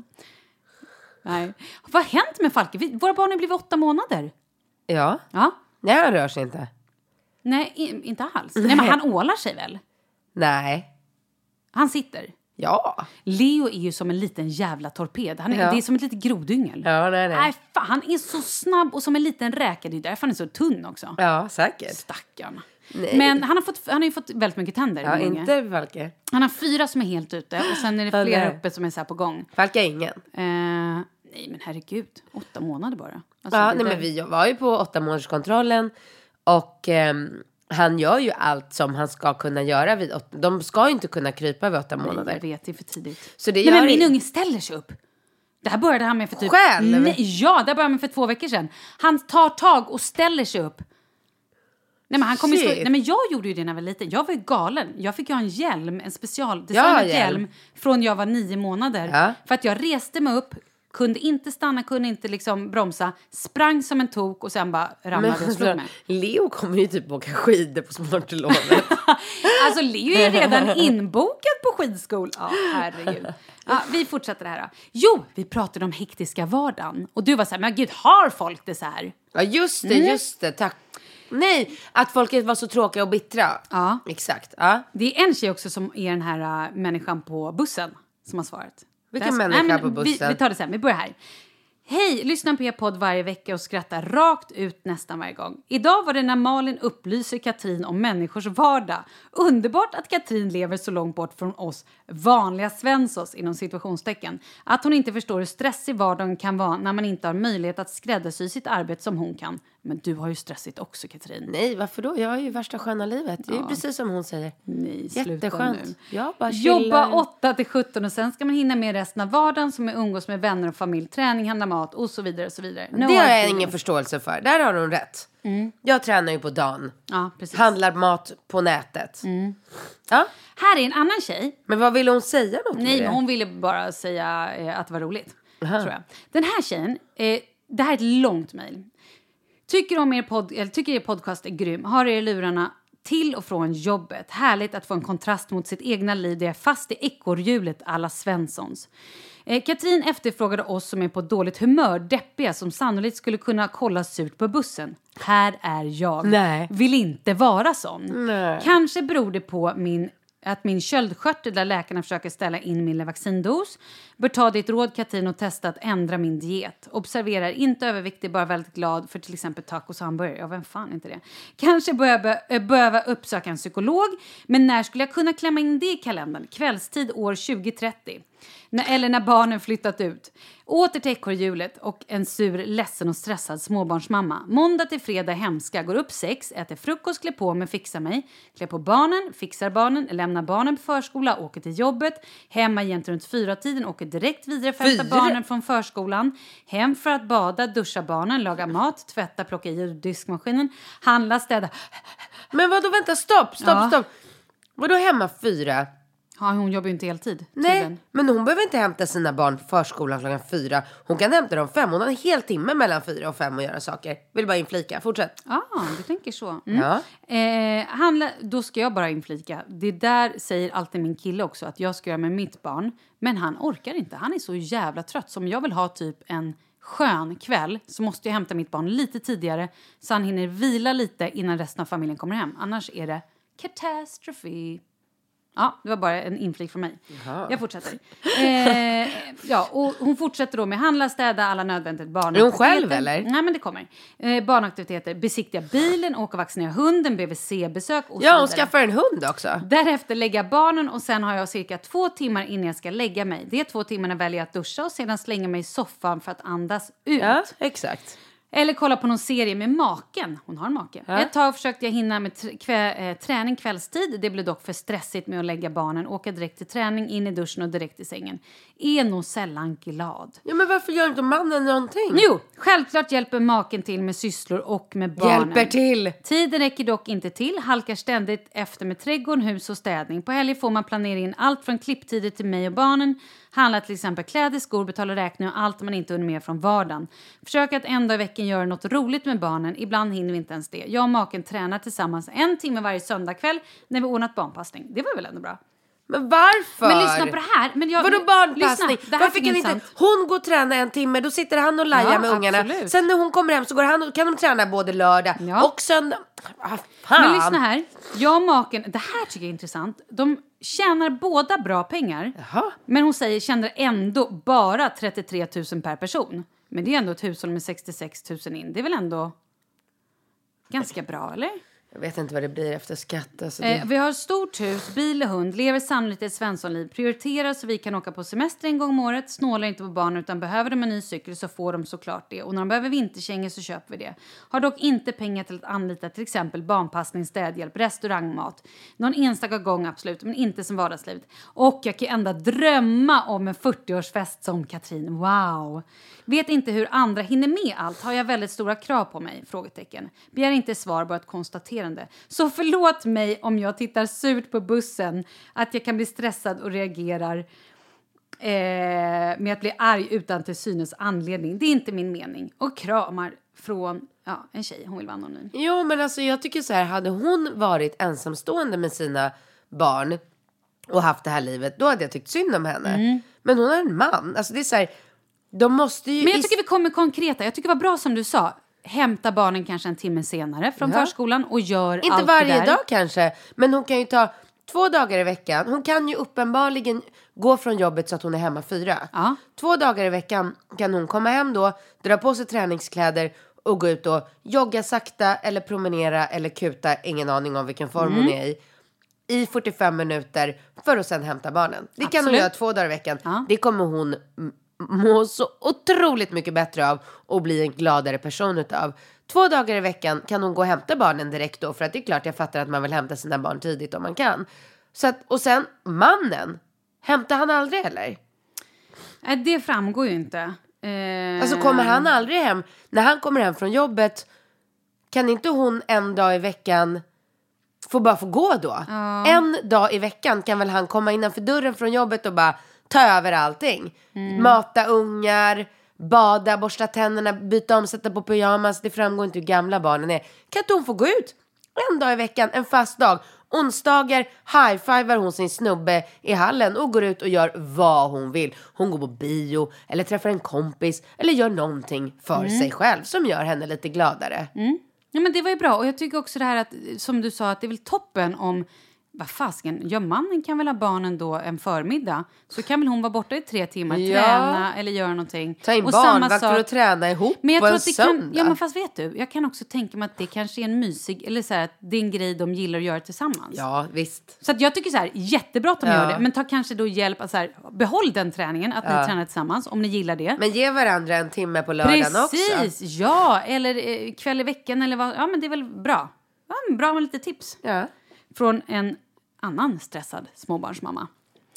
Nej. Vad har hänt med Falke? Våra barn har blivit åtta månader. Ja. Ja. Nej, han rör sig inte. Nej, i, inte alls. Nej, men han ålar sig väl? Nej. Han sitter. Ja. Leo är ju som en liten jävla torped. Han är, ja. Det är som ett litet grodyngel. Ja, nej, nej. Nej, fan, han är så snabb och som en liten räka. Det är därför han är så tunn också. Ja, säkert. Stackarn. Nej. Men han har, fått, han har ju fått väldigt mycket tänder. Ja, inte Falke. Han har fyra som är helt ute. Och sen är det flera uppe som är så här på gång. Falke är ingen. Eh... Nej, men herregud. Åtta månader bara. Alltså, ja, nej, där... men vi var ju på åtta månaderskontrollen. Och eh, han gör ju allt som han ska kunna göra vid åtta. De ska ju inte kunna krypa vid åtta månader. Nej, jag vet, det är för tidigt. Så det nej, gör men min det... unge ställer sig upp. Det här började han med för typ... Själv? Nej, ja, det började med för två veckor sedan. Han tar tag och ställer sig upp. Nej, men han kommer ju... Nej, men jag gjorde ju det när jag var liten. Jag var ju galen. Jag fick ju ha en hjälm, en specialdesignad ja, hjälm. hjälm från jag var nio månader. Ja. För att jag reste mig upp, kunde inte stanna, kunde inte liksom bromsa, sprang som en tok och sen bara ramlade men, och slog mig. Leo kommer ju typ åka skidor på smartlovet. Alltså Leo är redan inbokad på skidskol. Ja, herregud. Ja, vi fortsätter det här då. Jo, vi pratade om hektiska vardagen. Och du var så här, men gud, har folk det så här? Ja, just det, mm. just det, tack. Nej, att folk var så tråkiga och bittra. Ja. Exakt, ja. Det är en tjej också som är den här uh, människan på bussen som har svarat. Vilken människa nej, på bussen? Vi, vi tar det sen, vi börjar här. Hej, lyssna på er podd varje vecka och skrattar rakt ut nästan varje gång. Idag var det när Malin upplyser Katrin om människors vardag. Underbart att Katrin lever så långt bort från oss vanliga Svenssons inom situationstecken. Att hon inte förstår hur stressig vardagen kan vara när man inte har möjlighet att skräddarsy sitt arbete som hon kan. Men du har ju stressigt också, Katrin. Nej, varför då? Jag har ju värsta sköna livet. Det är ja. ju precis som hon säger. Nej, jätteskönt. Nu. Jag bara jobba åtta till sjutton och sen ska man hinna med resten av vardagen som är umgås med vänner och familj, träning, handla mat och så vidare och så vidare. No det har jag ingen förståelse för. Där har hon rätt. Mm. Jag tränar ju på dagen. Ja, precis. Handlar mat på nätet. Mm. Ja. Här är en annan tjej. Men vad ville hon säga något Nej, med men det? hon ville bara säga eh, att det var roligt. Uh-huh. Tror jag. Den här tjejen, eh, det här är ett långt mejl. Tycker om er podd, eller tycker er podcast är grym. Har er lurarna till och från jobbet. Härligt att få en kontrast mot sitt egna liv. Det är fast i ekorrhjulet alla Svenssons. Eh, Katrin efterfrågade oss som är på dåligt humör, deppiga, som sannolikt skulle kunna kolla surt på bussen. Här är jag. Nej. Vill inte vara sån. Nej. Kanske beror det på min... att min köldskörtel där läkarna försöker ställa in min vaccindos. Bör ta ditt råd, Katrin, och testa att ändra min diet. Observerar inte överviktig, bara väldigt glad för till exempel tacos och hamburgare. Ja, vem fan inte det? Kanske behöver behöva uppsöka en psykolog. Men när skulle jag kunna klämma in det i kalendern? Kvällstid år tjugo trettio. När, eller när barnen flyttat ut. Åter till ekorrhjulet och en sur, ledsen och stressad småbarnsmamma. Måndag till fredag hemska. Går upp sex, äter frukost, klär på mig, fixar mig. Klär på barnen, fixar barnen, lämnar barnen på förskola, åker till jobbet. Hemma igen runt fyra tiden, åker åker direkt vidare för att hämta barnen från förskolan. Hem för att bada, duscha barnen, laga mat, tvätta, plocka i diskmaskinen, handla, städa. Men vadå, vänta, stopp, stopp, Ja. stopp. Vadå hemma fyra? Ja, hon jobbar ju inte heltid. Nej, tydligen. men hon behöver inte hämta sina barn på förskolan klockan fyra. Hon kan hämta dem fem. Hon har en hel timme mellan fyra och fem att göra saker. Vill bara inflika. Fortsätt. Ja, ah, du tänker så. Mm. Ja. Eh, handla, då ska jag bara inflika. Det där säger alltid min kille också, att jag ska göra med mitt barn. Men han orkar inte. Han är så jävla trött. Så om jag vill ha typ en skön kväll så måste jag hämta mitt barn lite tidigare så han hinner vila lite innan resten av familjen kommer hem. Annars är det katastrofi. Ja, det var bara en inflik från mig. Jaha. Jag fortsätter. Eh, ja, och hon fortsätter då med handla, städa, alla nödvändigt barnaktiviteter. Är hon själv eller? Nej, men det kommer. Eh, barnaktiviteter, besiktiga bilen, åka och vaccinera hunden, B V C-besök och så Ja, hon vidare. skaffar en hund också. Därefter lägga barnen och sen har jag cirka två timmar innan jag ska lägga mig. Det är två timmar när jag väljer att duscha och sedan slänga mig i soffan för att andas ut. Ja, exakt. Eller kolla på någon serie med maken. Hon har en make. Ja. Ett tag försökte jag hinna med tr- kvä- eh, träning kvällstid. Det blev dock för stressigt med att lägga barnen. Åka direkt till träning, in i duschen och direkt i sängen. Är nog sällan glad. Ja, men varför gör inte mannen någonting? Jo, självklart hjälper maken till med sysslor och med barnen. Hjälper till. Tiden räcker dock inte till. Halkar ständigt efter med trädgården, hus och städning. På helger får man planera in allt från klipptider till mig och barnen. Handla till exempel kläder, skor, betala räkningar och allt man inte unnar med från vardagen. Försök att en dag i veckan göra något roligt med barnen. Ibland hinner vi inte ens det. Jag och maken tränar tillsammans en timme varje söndagkväll när vi ordnat barnpassning. Det var väl ändå bra? Men varför? Men lyssna på det här. Men jag, Vadå barnpassning? Lyssna, det här Varför fick kan intressant. inte hon gå och träna en timme? Då sitter han och lajar Ja, med ungarna. absolut. Sen när hon kommer hem så går han och, kan de träna både lördag Ja. och söndag. Ah, fan. Men lyssna här. Jag och maken, det här tycker jag är intressant. De tjänar båda bra pengar. Jaha. Men hon säger tjänar ändå bara trettiotre tusen per person. Men det är ändå ett hushåll med sextiosex tusen in. Det är väl ändå ganska bra, eller? Jag vet inte vad det blir efter skatt. Alltså det... Eh, vi har ett stort hus, bil och hund, lever sannolikt ett svenssonliv. Prioriterar så vi kan åka på semester en gång om året. Snålar inte på barn utan behöver de en ny cykel så får de såklart det. Och när de behöver vinterkängor så köper vi det. Har dock inte pengar till att anlita till exempel barnpassning, städhjälp, restaurangmat. Någon enstaka gång absolut, men inte som vardagslivet. Och jag kan ända drömma om en fyrtioårsfest som Katrin. Wow! Vet inte hur andra hinner med allt. Har jag väldigt stora krav på mig? Frågetecken. Begär inte svar, bara ett konstaterande. Så förlåt mig om jag tittar surt på bussen. Att jag kan bli stressad och reagerar eh, med att bli arg utan till synes anledning. Det är inte min mening. Och kramar från ja, en tjej. Hon vill vara anonym. Jo, men alltså jag tycker så här. Hade hon varit ensamstående med sina barn och haft det här livet, då hade jag tyckt synd om henne. Mm. Men hon är en man. Alltså det är så här. De måste ju... Men jag i- tycker vi kommer konkreta. Jag tycker det var bra som du sa. Hämta barnen kanske en timme senare från Ja. förskolan och gör Inte allt varje det där. dag kanske. Men hon kan ju ta två dagar i veckan. Hon kan ju uppenbarligen gå från jobbet så att hon är hemma fyra. Ja. Två dagar i veckan kan hon komma hem då, dra på sig träningskläder och gå ut och jogga sakta eller promenera eller kuta, ingen aning om vilken form Mm. hon är i, i fyrtiofem minuter för att sen hämta barnen. Det kan hon Absolut. göra två dagar i veckan. Ja. Det kommer hon m- må så otroligt mycket bättre av och bli en gladare person utav. Två dagar i veckan kan hon gå och hämta barnen direkt då, för att det är klart jag fattar att man vill hämta sina barn tidigt om man kan. Så att, och sen mannen, hämtar han aldrig eller? Nej, det framgår ju inte. Eh, Alltså kommer han aldrig hem? När han kommer hem från jobbet, kan inte hon en dag i veckan få bara få gå då? Ja. En dag i veckan kan väl han komma innanför dörren från jobbet och bara ta över allting. Mata ungar, bada, borsta tänderna, byta om, sätta på pyjamas. Det framgår inte hur gamla barnen är. Kan inte hon få gå ut en dag i veckan, en fast dag? Onsdagar high-fivar hon sin snubbe i hallen och går ut och gör vad hon vill. Hon går på bio eller träffar en kompis eller gör någonting för sig själv som gör henne lite gladare. Mm. Ja, men det var ju bra. Och jag tycker också det här att, som du sa, att det är väl toppen om... Vad fasken, ja, mannen kan väl ha barnen då en förmiddag. Så kan väl hon vara borta i tre timmar, Ja. träna eller göra någonting. Ta in Och samma barnvakt för sak- att träna ihop Men jag på tror en att det kan, söndag. ja, men fast vet du, jag kan också tänka mig att det kanske är en mysig, eller så här, att det är en grej de gillar att göra tillsammans. Ja, visst. Så att jag tycker så här, jättebra att de Ja. gör det. Men ta kanske då hjälp att så här, behåll den träningen, att Ja. ni tränar tillsammans, om ni gillar det. Men ge varandra en timme på lördagen också. Precis, ja. Eller eh, kväll i veckan eller vad. Ja, men det är väl bra. Ja, men bra med lite tips. Ja. Från en annan stressad småbarnsmamma.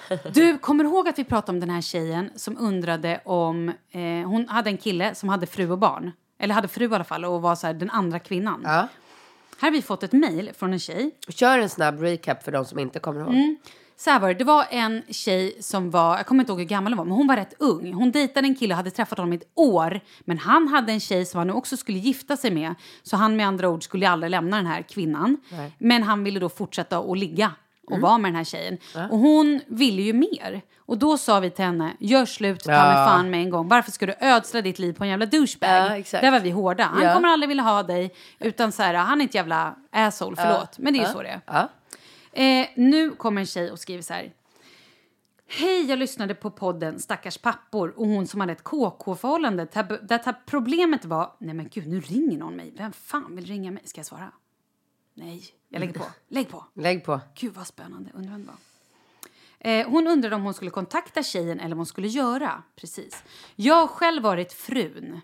Du, kommer ihåg att vi pratade om den här tjejen som undrade om... Eh, hon hade en kille som hade fru och barn. Eller hade fru i alla fall och var så här, den andra kvinnan. Ja. Här har vi fått ett mejl från en tjej. Kör en snabb recap för de som inte kommer ihåg. Mm. Så här var det, det var en tjej som var, jag kommer inte ihåg hur gammal hon var, men hon var rätt ung. Hon dejtade en kille och hade träffat honom i ett år. Men han hade en tjej som han också skulle gifta sig med. Så han med andra ord skulle aldrig lämna den här kvinnan. Nej. Men han ville då fortsätta att ligga och mm. vara med den här tjejen. Ja. Och hon ville ju mer. Och då sa vi till henne, gör slut, ta mig fan med en gång. Varför ska du ödsla ditt liv på en jävla douchebag? Ja, exakt. Där var vi hårda. Han ja. kommer aldrig vilja ha dig. Utan så här, han är ett jävla asshole, förlåt. Ja. Men det är ju ja. så det är. Ja. Eh, nu kommer en tjej och skriver så här. Hej, jag lyssnade på podden Stackars pappor och hon som hade ett K K-förhållande. Där, där problemet var, nej men gud, nu ringer någon mig. Vem fan vill ringa mig? Ska jag svara? Nej, jag lägger på. Lägg på. Lägg på. Gud vad spännande, undrar vem det var. Eh, hon undrade om hon skulle kontakta tjejen eller vad hon skulle göra. Precis. Jag har själv varit frun.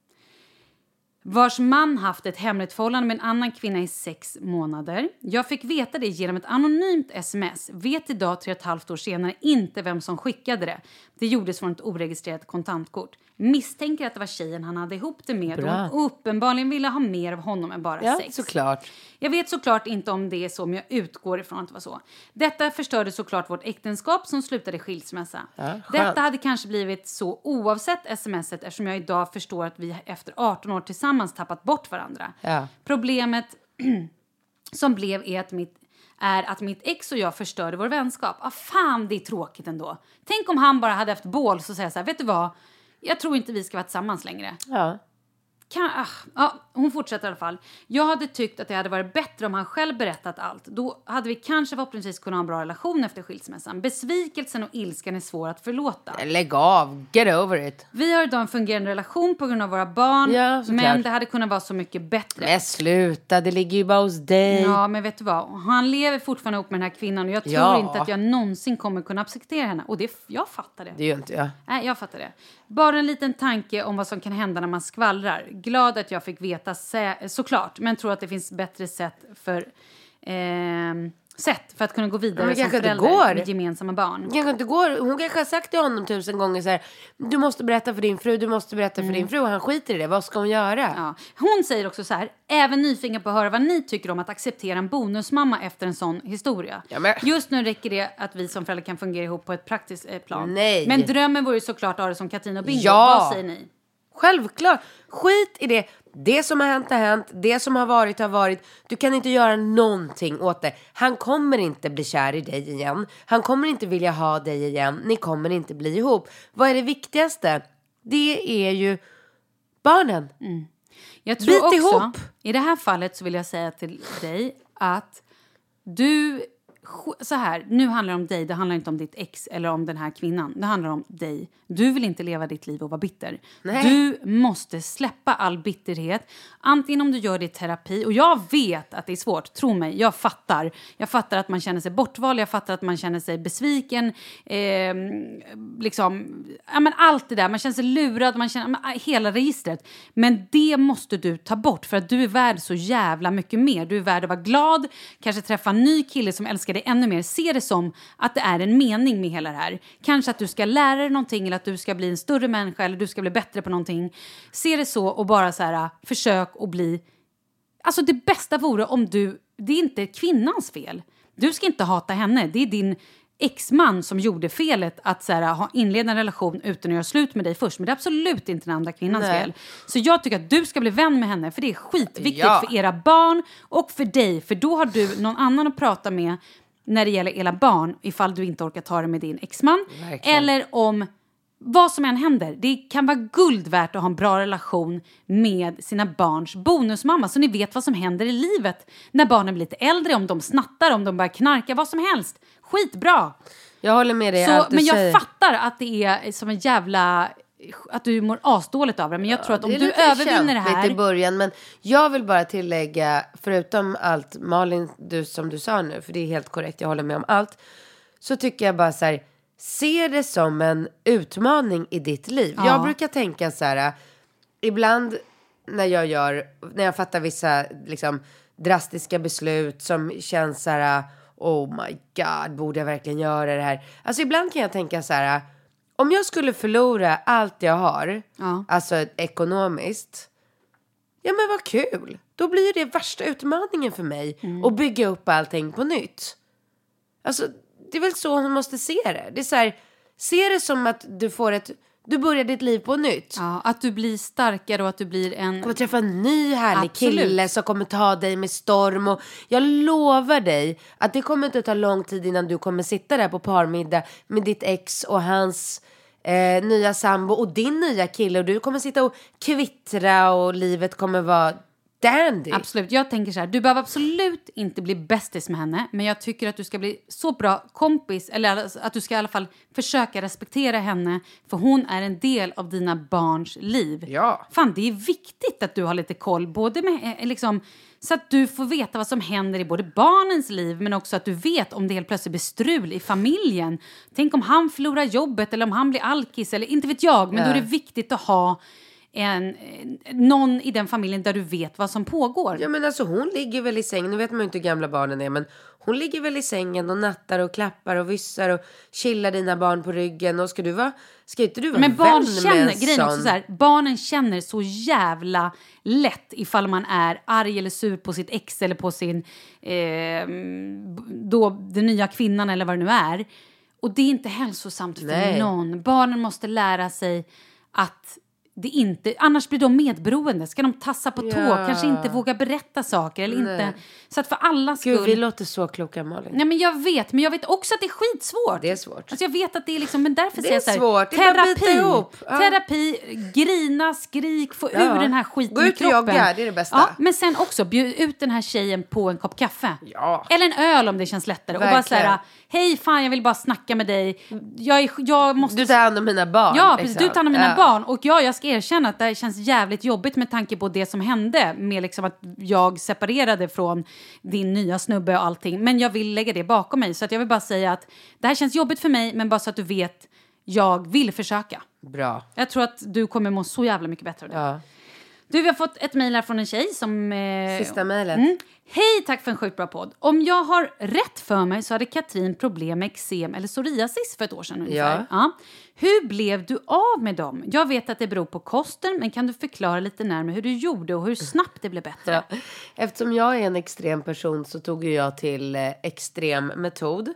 Vars man haft ett hemligt förhållande med en annan kvinna i sex månader. Jag fick veta det genom ett anonymt sms. Vet idag tre och ett halvt år senare inte vem som skickade det. Det gjordes från ett oregistrerat kontantkort. Misstänker att det var tjejen han hade ihop det med. Bra. Och uppenbarligen ville ha mer av honom än bara ja, sex. Såklart. Jag vet såklart inte om det är så, men jag utgår ifrån att det var så. Detta förstörde såklart vårt äktenskap som slutade skilsmässa. Ja, Detta hade kanske blivit så oavsett smset eftersom jag idag förstår att vi efter arton år tillsammans tappat bort varandra. Ja. Problemet som blev är att mitt är att mitt ex och jag förstörde vår vänskap. Ah, fan, det är tråkigt ändå. Tänk om han bara hade haft bål så säger så här, vet du vad? Jag tror inte vi ska vara tillsammans längre. Ja. Kan, ah, ah, hon fortsätter i alla fall. Jag hade tyckt att det hade varit bättre om han själv berättat allt. Då hade vi kanske förhoppningsvis kunnat ha en bra relation efter skilsmässan. Besvikelsen och ilskan är svår att förlåta. Lägg av, get over it. Vi har idag en fungerande relation på grund av våra barn. Ja, men klart. Det hade kunnat vara så mycket bättre. Men sluta, det ligger ju bara hos dig. Ja, men vet du vad? Han lever fortfarande ihop med den här kvinnan. Och jag tror ja. inte att jag någonsin kommer kunna acceptera henne. Och det, jag fattar det. Det gör inte jag. Nej, jag fattar det. Bara en liten tanke om vad som kan hända när man skvallrar. Glad att jag fick veta sä- såklart. Men tror att det finns bättre sätt för, eh, sätt för att kunna gå vidare som förälder med gemensamma barn. Kanske inte går. Hon kanske har sagt till honom tusen gånger så här: du måste berätta för din fru, du måste berätta för mm. din fru. Och han skiter i det. Vad ska hon göra? Ja. Hon säger också så här: även nyfiken på att höra vad ni tycker om att acceptera en bonusmamma efter en sån historia. Ja, men... Just nu räcker det att vi som föräldrar kan fungera ihop på ett praktiskt eh, plan. Nej. Men drömmen vore ju såklart att ha det som Katin och Bingo. Ja. Vad säger ni? Självklart. Skit i det. Det som har hänt har hänt. Det som har varit har varit. Du kan inte göra någonting åt det. Han kommer inte bli kär i dig igen. Han kommer inte vilja ha dig igen. Ni kommer inte bli ihop. Vad är det viktigaste? Det är ju barnen. Mm. Jag tror Bit också, ihop. I det här fallet så vill jag säga till dig att du... Så här, nu handlar det om dig. Det handlar inte om ditt ex eller om den här kvinnan. Det handlar om dig. Du vill inte leva ditt liv och vara bitter. Nej. Du måste släppa all bitterhet. Antingen om du gör det i terapi. Och jag vet att det är svårt. Tro mig, jag fattar. Jag fattar att man känner sig bortvald. Jag fattar att man känner sig besviken. Eh, liksom, ja, men allt det där. Man känner sig lurad. Man känner, hela registret. Men det måste du ta bort. För att du är värd så jävla mycket mer. Du är värd att vara glad. Kanske träffa en ny kille som älskar dig ännu mer. Se det som att det är en mening med hela det här. Kanske att du ska lära dig någonting. Eller att du ska bli en större människa. Eller du ska bli bättre på någonting. Se det så och bara så här, försök att bli... Alltså det bästa vore om du... Det är inte kvinnans fel. Du ska inte hata henne. Det är din exman som gjorde felet att så här, ha inleda en relation utan att göra slut med dig först. Men det är absolut inte den andra kvinnans Nej. fel. Så jag tycker att du ska bli vän med henne. För det är skitviktigt ja. för era barn och för dig. För då har du någon annan att prata med när det gäller era barn. Ifall du inte orkar ta det med din exman. Verkligen. Eller om... Vad som än händer, det kan vara guld värt att ha en bra relation med sina barns bonusmamma. Så ni vet vad som händer i livet när barnen blir lite äldre. Om de snattar, om de börjar knarka, vad som helst. Skitbra! Jag håller med dig. Så, allt du men jag säger. fattar att det är som en jävla... Att du mår asdåligt av det. Men jag tror att om du övervinner det här... i början. Men jag vill bara tillägga, förutom allt, Malin, du, som du sa nu. För det är helt korrekt, jag håller med om allt. Så tycker jag bara så här... Se det som en utmaning i ditt liv. Ja. Jag brukar tänka så här. Ibland när jag gör... När jag fattar vissa liksom, drastiska beslut som känns så här... oh my god, borde jag verkligen göra det här? Alltså ibland kan jag tänka så här, om jag skulle förlora allt jag har, Ja. alltså ekonomiskt, ja men vad kul. Då blir det värsta utmaningen för mig Mm. att bygga upp allting på nytt. Alltså det är väl så hon måste se det. Det är så här, se det som att du får ett, du börjar ditt liv på nytt. Ja, att du blir starkare och att du blir en... Du kommer träffa en ny härlig Absolut. kille som kommer ta dig med storm. Och jag lovar dig att det kommer inte ta lång tid innan du kommer sitta där på parmiddag med ditt ex och hans eh, nya sambo och din nya kille. Och du kommer sitta och kvittra och livet kommer vara dandy. Absolut, jag tänker så här, du behöver absolut inte bli bästis med henne, men jag tycker att du ska bli så bra kompis, eller att du ska i alla fall försöka respektera henne, för hon är en del av dina barns liv. Ja. Fan, det är viktigt att du har lite koll, både med, eh, liksom, så att du får veta vad som händer i både barnens liv, men också att du vet om det helt plötsligt blir strul i familjen. Tänk om han förlorar jobbet, eller om han blir alkis, eller inte vet jag, men Ja. då är det viktigt att ha En, någon i den familjen där du vet vad som pågår. Ja men alltså hon ligger väl i sängen, nu vet man ju inte hur gamla barnen är, men hon ligger väl i sängen och nattar och klappar och vyssar och chillar dina barn på ryggen. Och ska du vara, ska inte du vara Men barn vän känner, med en grejen är också sån? så här, barnen känner så jävla lätt ifall man är arg eller sur på sitt ex eller på sin, eh, då den nya kvinnan eller vad det nu är. Och det är inte hälsosamt för Nej. någon. Barnen måste lära sig att det inte, annars blir de medberoende. Ska de tassa på tå, Ja. kanske inte våga berätta saker eller Nej. inte. Så att för alla skull... Gud, vi låter så kloka, Malin. Nej, men jag vet, men jag vet också att det är skitsvårt. Det är svårt. Alltså jag vet att det är liksom, men därför Det säger är jag så här, svårt, det är bara att bita ihop. Ja. Terapi, grina, skrik, få Ja. ur den här skiten Gå ut i och kroppen. jogga, det är det bästa. Ja, men sen också, bjud ut den här tjejen på en kopp kaffe. Ja. Eller en öl om det känns lättare. Och bara Verkligen. så här, hej fan jag vill bara snacka med dig. Jag, är, jag måste... Du tar hand om mina barn. Ja, precis. liksom. Du tar hand om mina Ja. barn. Och ja, jag ska erkänna att det här känns jävligt jobbigt med tanke på det som hände. Med liksom att jag separerade från din nya snubbe och allting. Men jag vill lägga det bakom mig. Så att jag vill bara säga att det här känns jobbigt för mig. Men bara så att du vet, jag vill försöka. Bra. Jag tror att du kommer må så jävla mycket bättre av det. Ja. Du, vi har fått ett mejl här från en tjej som... Eh, Sista mejlet. Mm. Hej, tack för en sjukt bra podd. Om jag har rätt för mig så hade Katrin problem med eksem eller psoriasis för ett år sedan ungefär. Ja. Ja. Hur blev du av med dem? Jag vet att det beror på kosten, men kan du förklara lite närmare hur du gjorde och hur snabbt det blev bättre? Ja. Eftersom jag är en extrem person så tog ju jag till eh, extrem metod.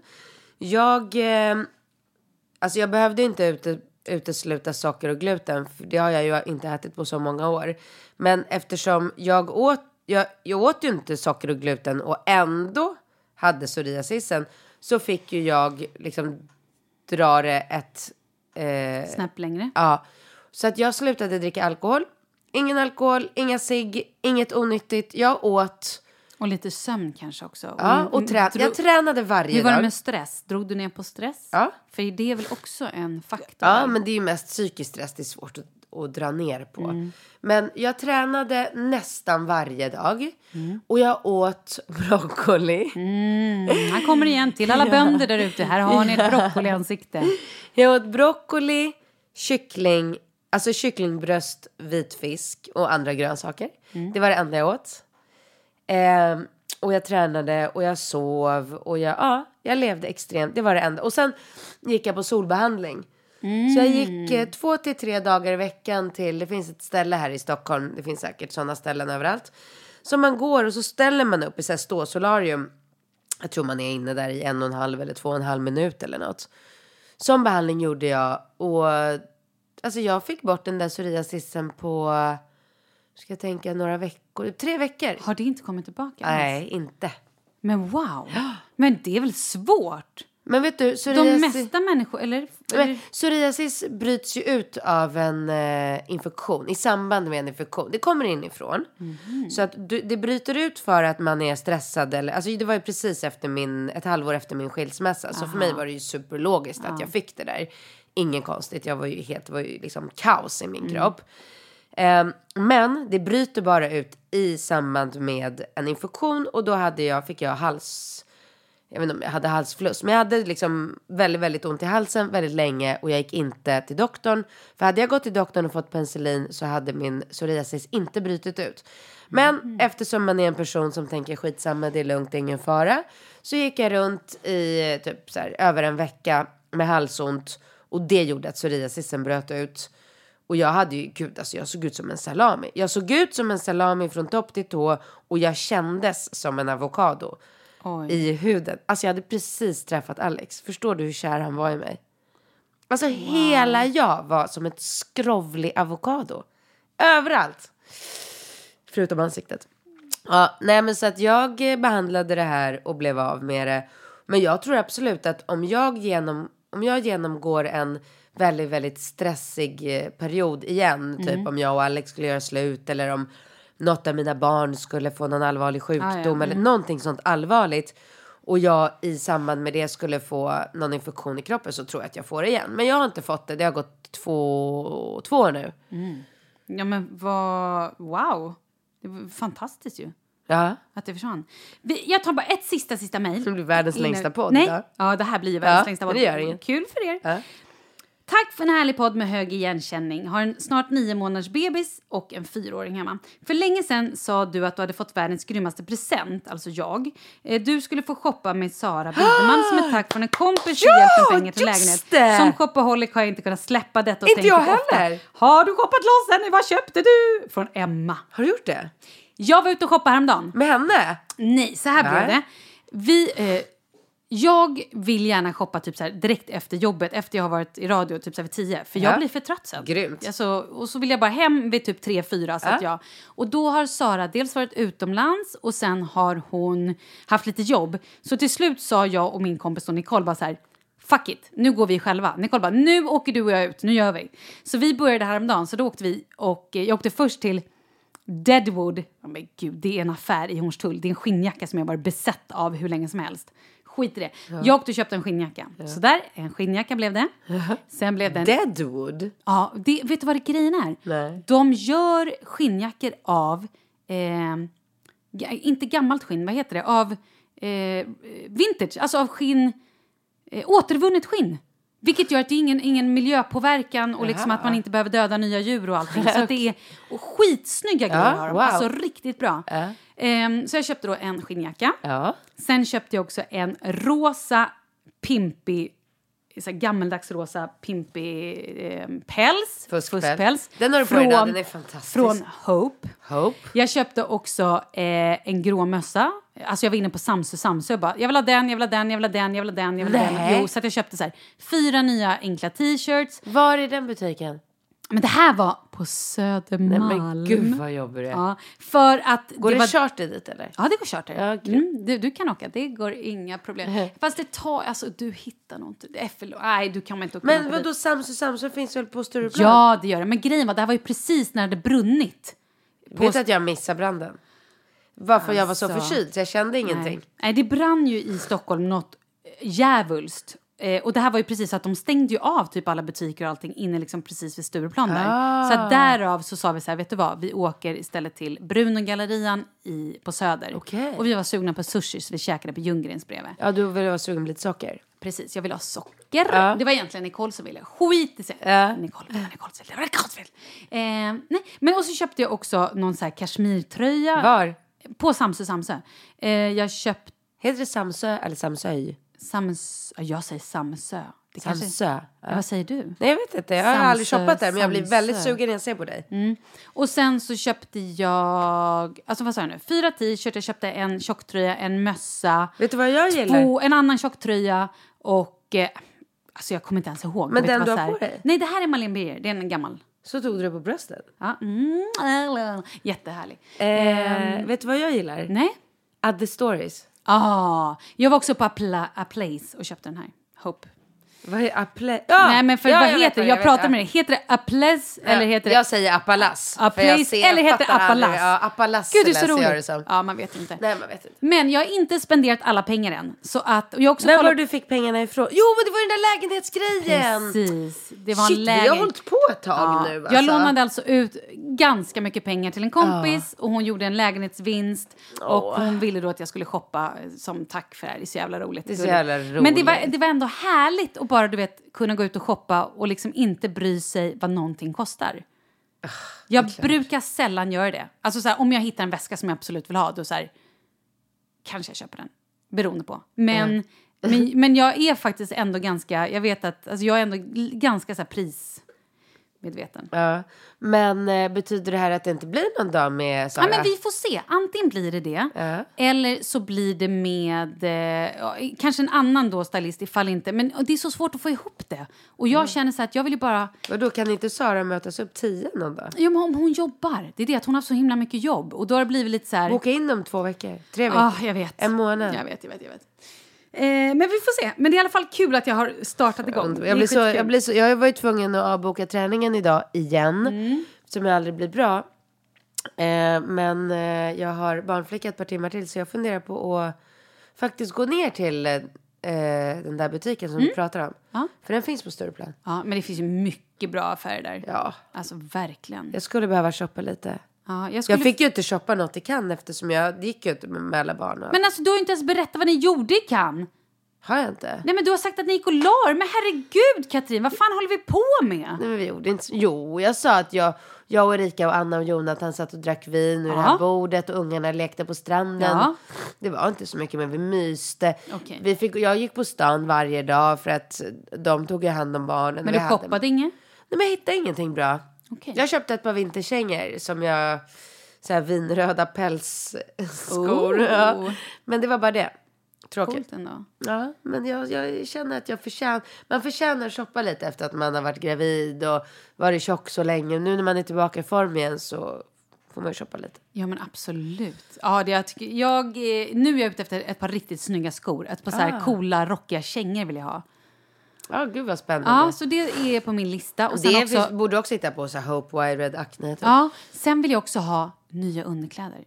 Jag, eh, alltså jag behövde inte ute, utesluta socker och gluten. För det har jag ju inte ätit på så många år. Men eftersom jag åt, jag, jag åt ju inte socker och gluten och ändå hade psoriasisen, så fick ju jag liksom dra det ett... Eh, Snäpp längre. Ja, så att jag slutade dricka alkohol. Ingen alkohol, inga cigg, inget onyttigt. Jag åt. Och lite sömn kanske också. Ja, och trä- Dro- jag tränade varje Hur var det dag. med stress? Drog du ner på stress? Ja. För det är väl också en faktor? Ja, men det är ju mest psykisk stress. Det är svårt att, att dra ner på. Mm. Men jag tränade nästan varje dag. Och jag åt broccoli. Mm, här kommer det igen till alla bönder där ute. Här har ni ett broccoliansikte. Jag åt broccoli, kyckling, alltså kycklingbröst, vitfisk och andra grönsaker. Mm. Det var det enda jag åt. Ehm, och jag tränade och jag sov och jag, ja, jag levde extremt. Det var det enda. Och sen gick jag på solbehandling. Så jag gick eh, två till tre dagar i veckan till, det finns ett ställe här i Stockholm, det finns säkert sådana ställen överallt. Så man går och så ställer man upp i så här ståsolarium. Jag tror man är inne där i en och en halv eller två och en halv minut eller något. Som behandling gjorde jag. Och alltså jag fick bort den där psoriasisen på, ska jag tänka, några veckor. Tre veckor. Har det inte kommit tillbaka? Nej, inte. Men wow. Men det är väl svårt? Men vet du, De psoriasis, mesta människor, eller? men, psoriasis bryts ju ut av en eh, infektion. I samband med en infektion. Det kommer inifrån. Mm. Så att du, det bryter ut för att man är stressad. Eller, alltså det var ju precis efter min, ett halvår efter min skilsmässa. Så för mig var det ju superlogiskt att jag fick det där. Ingen konstigt. Jag var ju helt, det var ju liksom kaos i min mm. kropp. Um, men det bryter bara ut i samband med en infektion. Och då hade jag, fick jag hals... jag vet inte om jag hade halsfluss. Men jag hade liksom väldigt, väldigt ont i halsen väldigt länge. Och jag gick inte till doktorn. För hade jag gått till doktorn och fått penicillin så hade min psoriasis inte brytit ut. Men mm. eftersom man är en person som tänker skitsamma, det är lugnt, det är ingen fara. Så gick jag runt i typ så här, över en vecka med halsont. Och det gjorde att psoriasisen bröt ut. Och jag hade ju, gud alltså jag såg ut som en salami. Jag såg ut som en salami från topp till tå. Och jag kändes som en avokado. Oj. I huden. Alltså jag hade precis träffat Alex. Förstår du hur kär han var i mig? Alltså wow. Hela jag var som ett skrovlig avokado. Överallt. Förutom ansiktet. Ja, nej men så att jag behandlade det här och blev av med det. Men jag tror absolut att om jag, genom, om jag genomgår en väldigt, väldigt stressig period igen. Mm. Typ om jag och Alex skulle göra slut. Eller om något av mina barn skulle få någon allvarlig sjukdom. Ah, ja. mm. Eller någonting sånt allvarligt. Och jag i samband med det skulle få någon infektion i kroppen. Så tror jag att jag får det igen. Men jag har inte fått det. Det har gått två, två år nu. Mm. Ja men vad, wow. Det var fantastiskt ju. Ja. Att det försvann. Jag tar bara ett sista, sista mejl. Som blir världens Inne. längsta podd. Nej, ja. ja det här blir ju världens ja, längsta podd. Det gör inget. Kul för er. Ja. Tack för en härlig podd med hög igenkänning. Har en snart nio månaders bebis och en fyraåring hemma. För länge sedan sa du att du hade fått världens grymmaste present, alltså jag. Du skulle få shoppa med Sara Biderman som ett tack från en kompis ja, och hjälp med pengar till lägenhet. Det. Som shopaholic har jag inte kunnat släppa detta. Och inte jag heller. Ofta. Har du shoppat loss henne? Vad köpte du? Från Emma. Har du gjort det? Jag var ute och shoppade häromdagen. Med henne? Nej, så här blev det. Vi... Eh, Jag vill gärna shoppa typ så här direkt efter jobbet. Efter jag har varit i radio typ så här vid tio. För jag ja. blir för trött sen. Grymt. Alltså, och så vill jag bara hem vid typ tre, fyra. Så ja. att jag, och då har Sara dels varit utomlands. Och sen har hon haft lite jobb. Så till slut sa jag och min kompis och Nicole bara så här. Fuck it, nu går vi själva. Nicole bara, nu åker du och jag ut. Nu gör vi. Så vi började häromdagen. Så då åkte vi. Och jag åkte först till Deadwood. Oh, men gud, det är en affär i Hornstull. Det är en skinnjacka som jag var besatt av hur länge som helst. Skit i det. Ja. Jag åkte och köpte en skinnjacka. Ja. Så där, en skinnjacka blev det. Ja. Sen blev det en... Deadwood? Ja, det, vet du vad det grejen är? Nej. De gör skinnjackor av... Eh, inte gammalt skinn, vad heter det? Av eh, vintage, alltså av skinn... Eh, återvunnet skinn. Vilket gör att det är ingen, ingen miljöpåverkan och liksom att man inte behöver döda nya djur och allting. Så att det är och skitsnygga grejer ja, har de. wow. Alltså riktigt bra. Ja. Um, så jag köpte då en skinnjacka. Ja. Sen köpte jag också en rosa pimpig, så gammeldags rosa pimpig eh, päls. Fuskpäls. Fuskpäls. Den har du på från, idag, den är fantastisk. Från Hope. Hope. Jag köpte också eh, en grå mössa. Alltså jag var inne på Samsö, Samsö. Jag bara, jag vill ha den, jag vill ha den, jag vill ha den, jag vill ha den, jag vill ha den. Jo, så att jag köpte så här, fyra nya enkla t-shirts. Var är den butiken? Men det här var på Södermalm. Nej, men gud vad jobbig det är. Ja, för att går det, det var... charter dit eller? Ja, det går charter. Ja, okay. mm, du, du kan åka, det går inga problem. Mm. Fast det tar, alltså du hittar nog inte. Det är för... Nej, du kan inte åka. Men vadå, Samsö, Samsö finns väl på Stureplan? Ja, det gör det. Men grejen var, det här var ju precis när det brunnit. På... Vet att jag missade branden? Varför alltså... jag var så förkyld, så jag kände ingenting. Nej. Nej, det brann ju i Stockholm något djävulst. Eh, och det här var ju precis att de stängde ju av typ alla butiker och allting inne liksom precis vid Stureplan där. Ah. Så att därav så sa vi så här, vet du vad? Vi åker istället till Brunongallerian i, på Söder. Okay. Och vi var sugna på sushi så vi käkade på Ljunggrens bredvid. Ja, du ville vara sugen på lite socker. Precis, jag ville ha socker. Ja. Det var egentligen Nicole som ville. Skit i sig. Ja. Nicole, det var Nicoles fel. Det var Nicoles fel. Eh, nej. Men och så köpte jag också någon så här kashmirtröja. Var? På Samsö, Samsö. Eh, jag köpte... Heter det Samsö eller Samsöj? Sams... Jag säger Samsö. Det Samsö. Kanske... Ja. Vad säger du? Nej, jag vet inte. Jag har Samsö, aldrig shoppat där, men jag blir Samsö. väldigt sugen när jag ser på dig. Mm. Och sen så köpte jag... Alltså vad sa jag nu? Fyra t-shirt, jag köpte en tjocktröja, en mössa. Vet du vad jag gillar? Två, en annan tjocktröja och... Eh, alltså jag kommer inte ens ihåg. Men vet den vad, du har här... på dig? Nej, det här är Malin Beer. Det är en gammal. Så tog du det på bröstet? Ja. Mm. Jättehärlig. Eh, um, vet du vad jag gillar? Nej. Add the stories. Ah, jag var också på A, Pla- A Place och köpte den här. Hope. Vad är Apple? Ja, Nej, men för ja, vad jag heter det? jag Jag pratar vet, med dig. Heter det Apples ja. eller heter det... Jag säger Appalas. Appalas eller heter det Appalas? Ja, Appalas. Gud, det är så läser jag det roligt. som. Ja, man vet inte. Nej, man vet inte. Men jag har inte spenderat alla pengar än. Så att... Och jag också När kollat... var det du fick pengarna ifrån? Jo, men det var den där lägenhetsgrejen. Precis. Det var Shit, en vi har lägen... hållit på ett tag Ja. nu. Alltså. Jag lånade alltså ut ganska mycket pengar till en kompis och hon gjorde en lägenhetsvinst och hon ville då att jag skulle shoppa som tack för det här. Det är så jävla roligt. Det är så jävla roligt. Men det var, det var ändå härligt att bara, du vet, kunna gå ut och shoppa och liksom inte bry sig vad någonting kostar. Jag brukar sällan göra det. Alltså så här, om jag hittar en väska som jag absolut vill ha, då så här, kanske jag köper den. Beroende på. Men, mm. men, men jag är faktiskt ändå ganska, jag vet att, alltså jag är ändå ganska så här prismedveten. Ja, men eh, betyder det här att det inte blir någon dag med Sara? Ja, men vi får se. Antingen blir det det. Ja. Eller så blir det med eh, kanske en annan då stylist ifall inte. Men det är så svårt att få ihop det. Och jag mm. känner så här att jag vill ju bara... Och då kan inte Sara mötas upp tio någon dag? Ja, men om hon jobbar. Det är det att hon har så himla mycket jobb. Och då har det blivit lite så här... Boka in dem två veckor. Tre veckor. Ja, ah, jag vet. En månad. Jag vet, jag vet, jag vet. Eh, men vi får se. Men det är i alla fall kul att jag har startat igång. Jag, blir så, jag, blir så, jag var ju tvungen att avboka träningen idag igen. Mm. Som jag aldrig blir bra. Eh, men eh, jag har barnflicka ett par timmar till. Så jag funderar på att faktiskt gå ner till eh, den där butiken som mm. du pratar om. Ja. För den finns på Stureplan. Ja, men det finns ju mycket bra affärer där. Ja. Alltså verkligen. Jag skulle behöva shoppa lite. Ja, jag, skulle... jag fick ju inte shoppa något i Cannes eftersom jag gick ju inte med, med alla barn. Och... Men alltså du har inte ens berättat vad ni gjorde i Cannes. Har jag inte? Nej, men du har sagt att ni gick och lar. Men herregud, Katrin, vad fan håller vi på med? Nej, men vi gjorde inte... Jo, jag sa att jag, jag och Erika och Anna och Jonathan satt och drack vin ur ja. det här bordet och ungarna lekte på stranden. Ja. Det var inte så mycket, men vi myste. Okay. Vi fick, jag gick på stan varje dag för att de tog hand om barnen. Men du shoppade hade... inget? Nej, men jag hittade ingenting bra. Okay. Jag köpte ett par vinterkängor som jag... Så här vinröda pälsskor. Oh. Ja. Men det var bara det. Tråkigt. Ändå. Ja, men jag, jag känner att jag förtjänar... Man förtjänar att shoppa lite efter att man har varit gravid och varit tjock så länge. Nu när man är tillbaka i form igen så får man ju shoppa lite. Ja, men absolut. Ja, det jag tycker... Jag, nu är jag ute efter ett par riktigt snygga skor. Ett par ah. så här coola, rockiga kängor vill jag ha. Ja, gud vad spännande. Ja, så det är på min lista. Och sen det också... borde också hitta på så här Hope Wide Red Acne. Typ. Ja, sen vill jag också ha nya underkläder.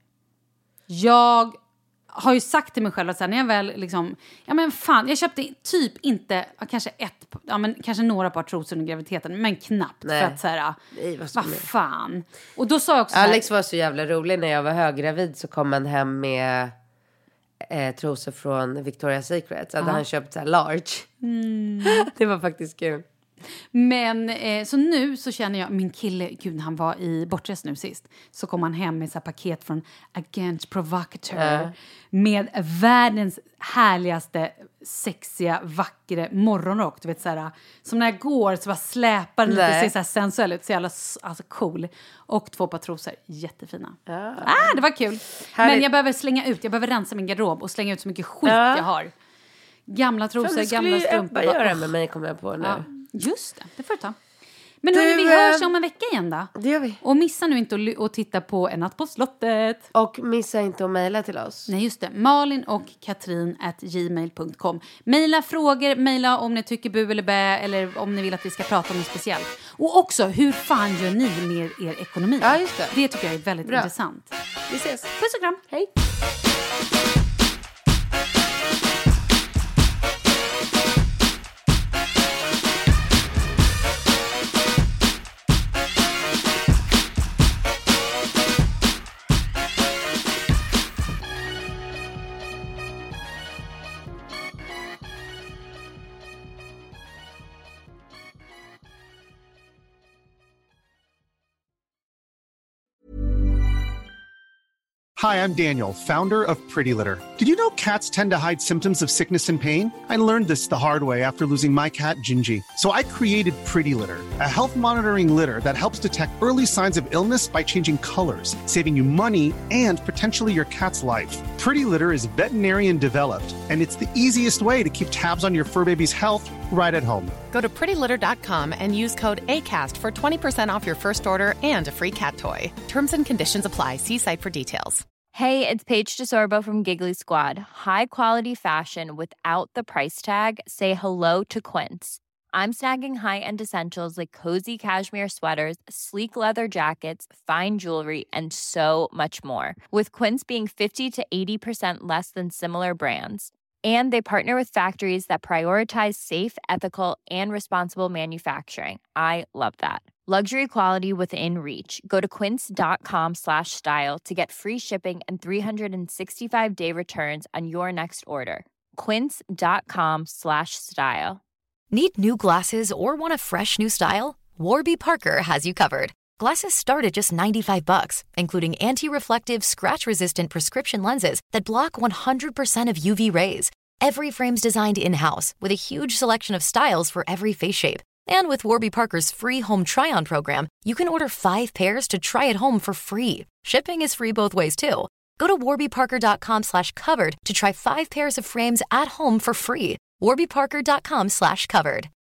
Jag har ju sagt till mig själv att så här, när jag väl liksom... Ja, men fan, jag köpte typ inte... Kanske ett... Ja, men kanske några par trosor under graviditeten. Men knappt. Nej. För att så här... Nej, vad, vad fan. Och då sa jag också... Alex här, var så jävla rolig när jag var höggravid så kom han hem med... Eh, trosor från Victoria's Secret. Så hade han köpt så här large. Mm. Det var faktiskt kul. Men eh, så nu så känner jag, min kille, gud han var i bortrest nu sist. Så kom han hem med så här paket från Agent Provocateur. Uh. Med världens härligaste, sexiga, vackra morgonrock. Du vet så här, som när jag går så bara släpar den lite, ser så här sensuell ut. Så jävla alltså, cool. Och två par trosor, jättefina. Uh. Ah, det var kul. Härligt. Men jag behöver slänga ut, jag behöver rensa min garderob och slänga ut så mycket skit uh. jag har. Gamla trosor, gamla strumpor. Det skulle ju göra med mig, kommer jag på nu. Ja. Just det, det får du ta. Men hörni, vi hörs om en vecka igen då. Det gör vi. Och missa nu inte att, att titta på En natt på slottet. Och missa inte att mejla till oss. Nej, just det. Malin och Katrin at gmail punkt com. Mejla frågor, mejla om ni tycker bu eller bä. Eller om ni vill att vi ska prata om något speciellt. Och också, hur fan gör ni med er ekonomi? Ja, just det. Det tycker jag är väldigt Bra. intressant. Vi ses. Puss och kram. Hej. Hi, I'm Daniel, founder of Pretty Litter. Did you know cats tend to hide symptoms of sickness and pain? I learned this the hard way after losing my cat, Gingy. So I created Pretty Litter, a health monitoring litter that helps detect early signs of illness by changing colors, saving you money and potentially your cat's life. Pretty Litter is veterinarian developed, and it's the easiest way to keep tabs on your fur baby's health right at home. Go to pretty litter dot com and use code ACAST for twenty percent off your first order and a free cat toy. Terms and conditions apply. See site for details. Hey, it's Paige DeSorbo from Giggly Squad. High quality fashion without the price tag. Say hello to Quince. I'm snagging high-end essentials like cozy cashmere sweaters, sleek leather jackets, fine jewelry, and so much more. With Quince being fifty to eighty percent less than similar brands. And they partner with factories that prioritize safe, ethical, and responsible manufacturing. I love that. Luxury quality within reach. Go to quince.com slash style to get free shipping and three sixty-five day returns on your next order. Quince.com slash style. Need new glasses or want a fresh new style? Warby Parker has you covered. Glasses start at just ninety-five bucks, including anti-reflective, scratch-resistant prescription lenses that block one hundred percent of U V rays. Every frame's designed in-house with a huge selection of styles for every face shape. And with Warby Parker's free home try-on program, you can order five pairs to try at home for free. Shipping is free both ways, too. Go to warbyparker.com slash covered to try five pairs of frames at home for free. warbyparker.com slash covered.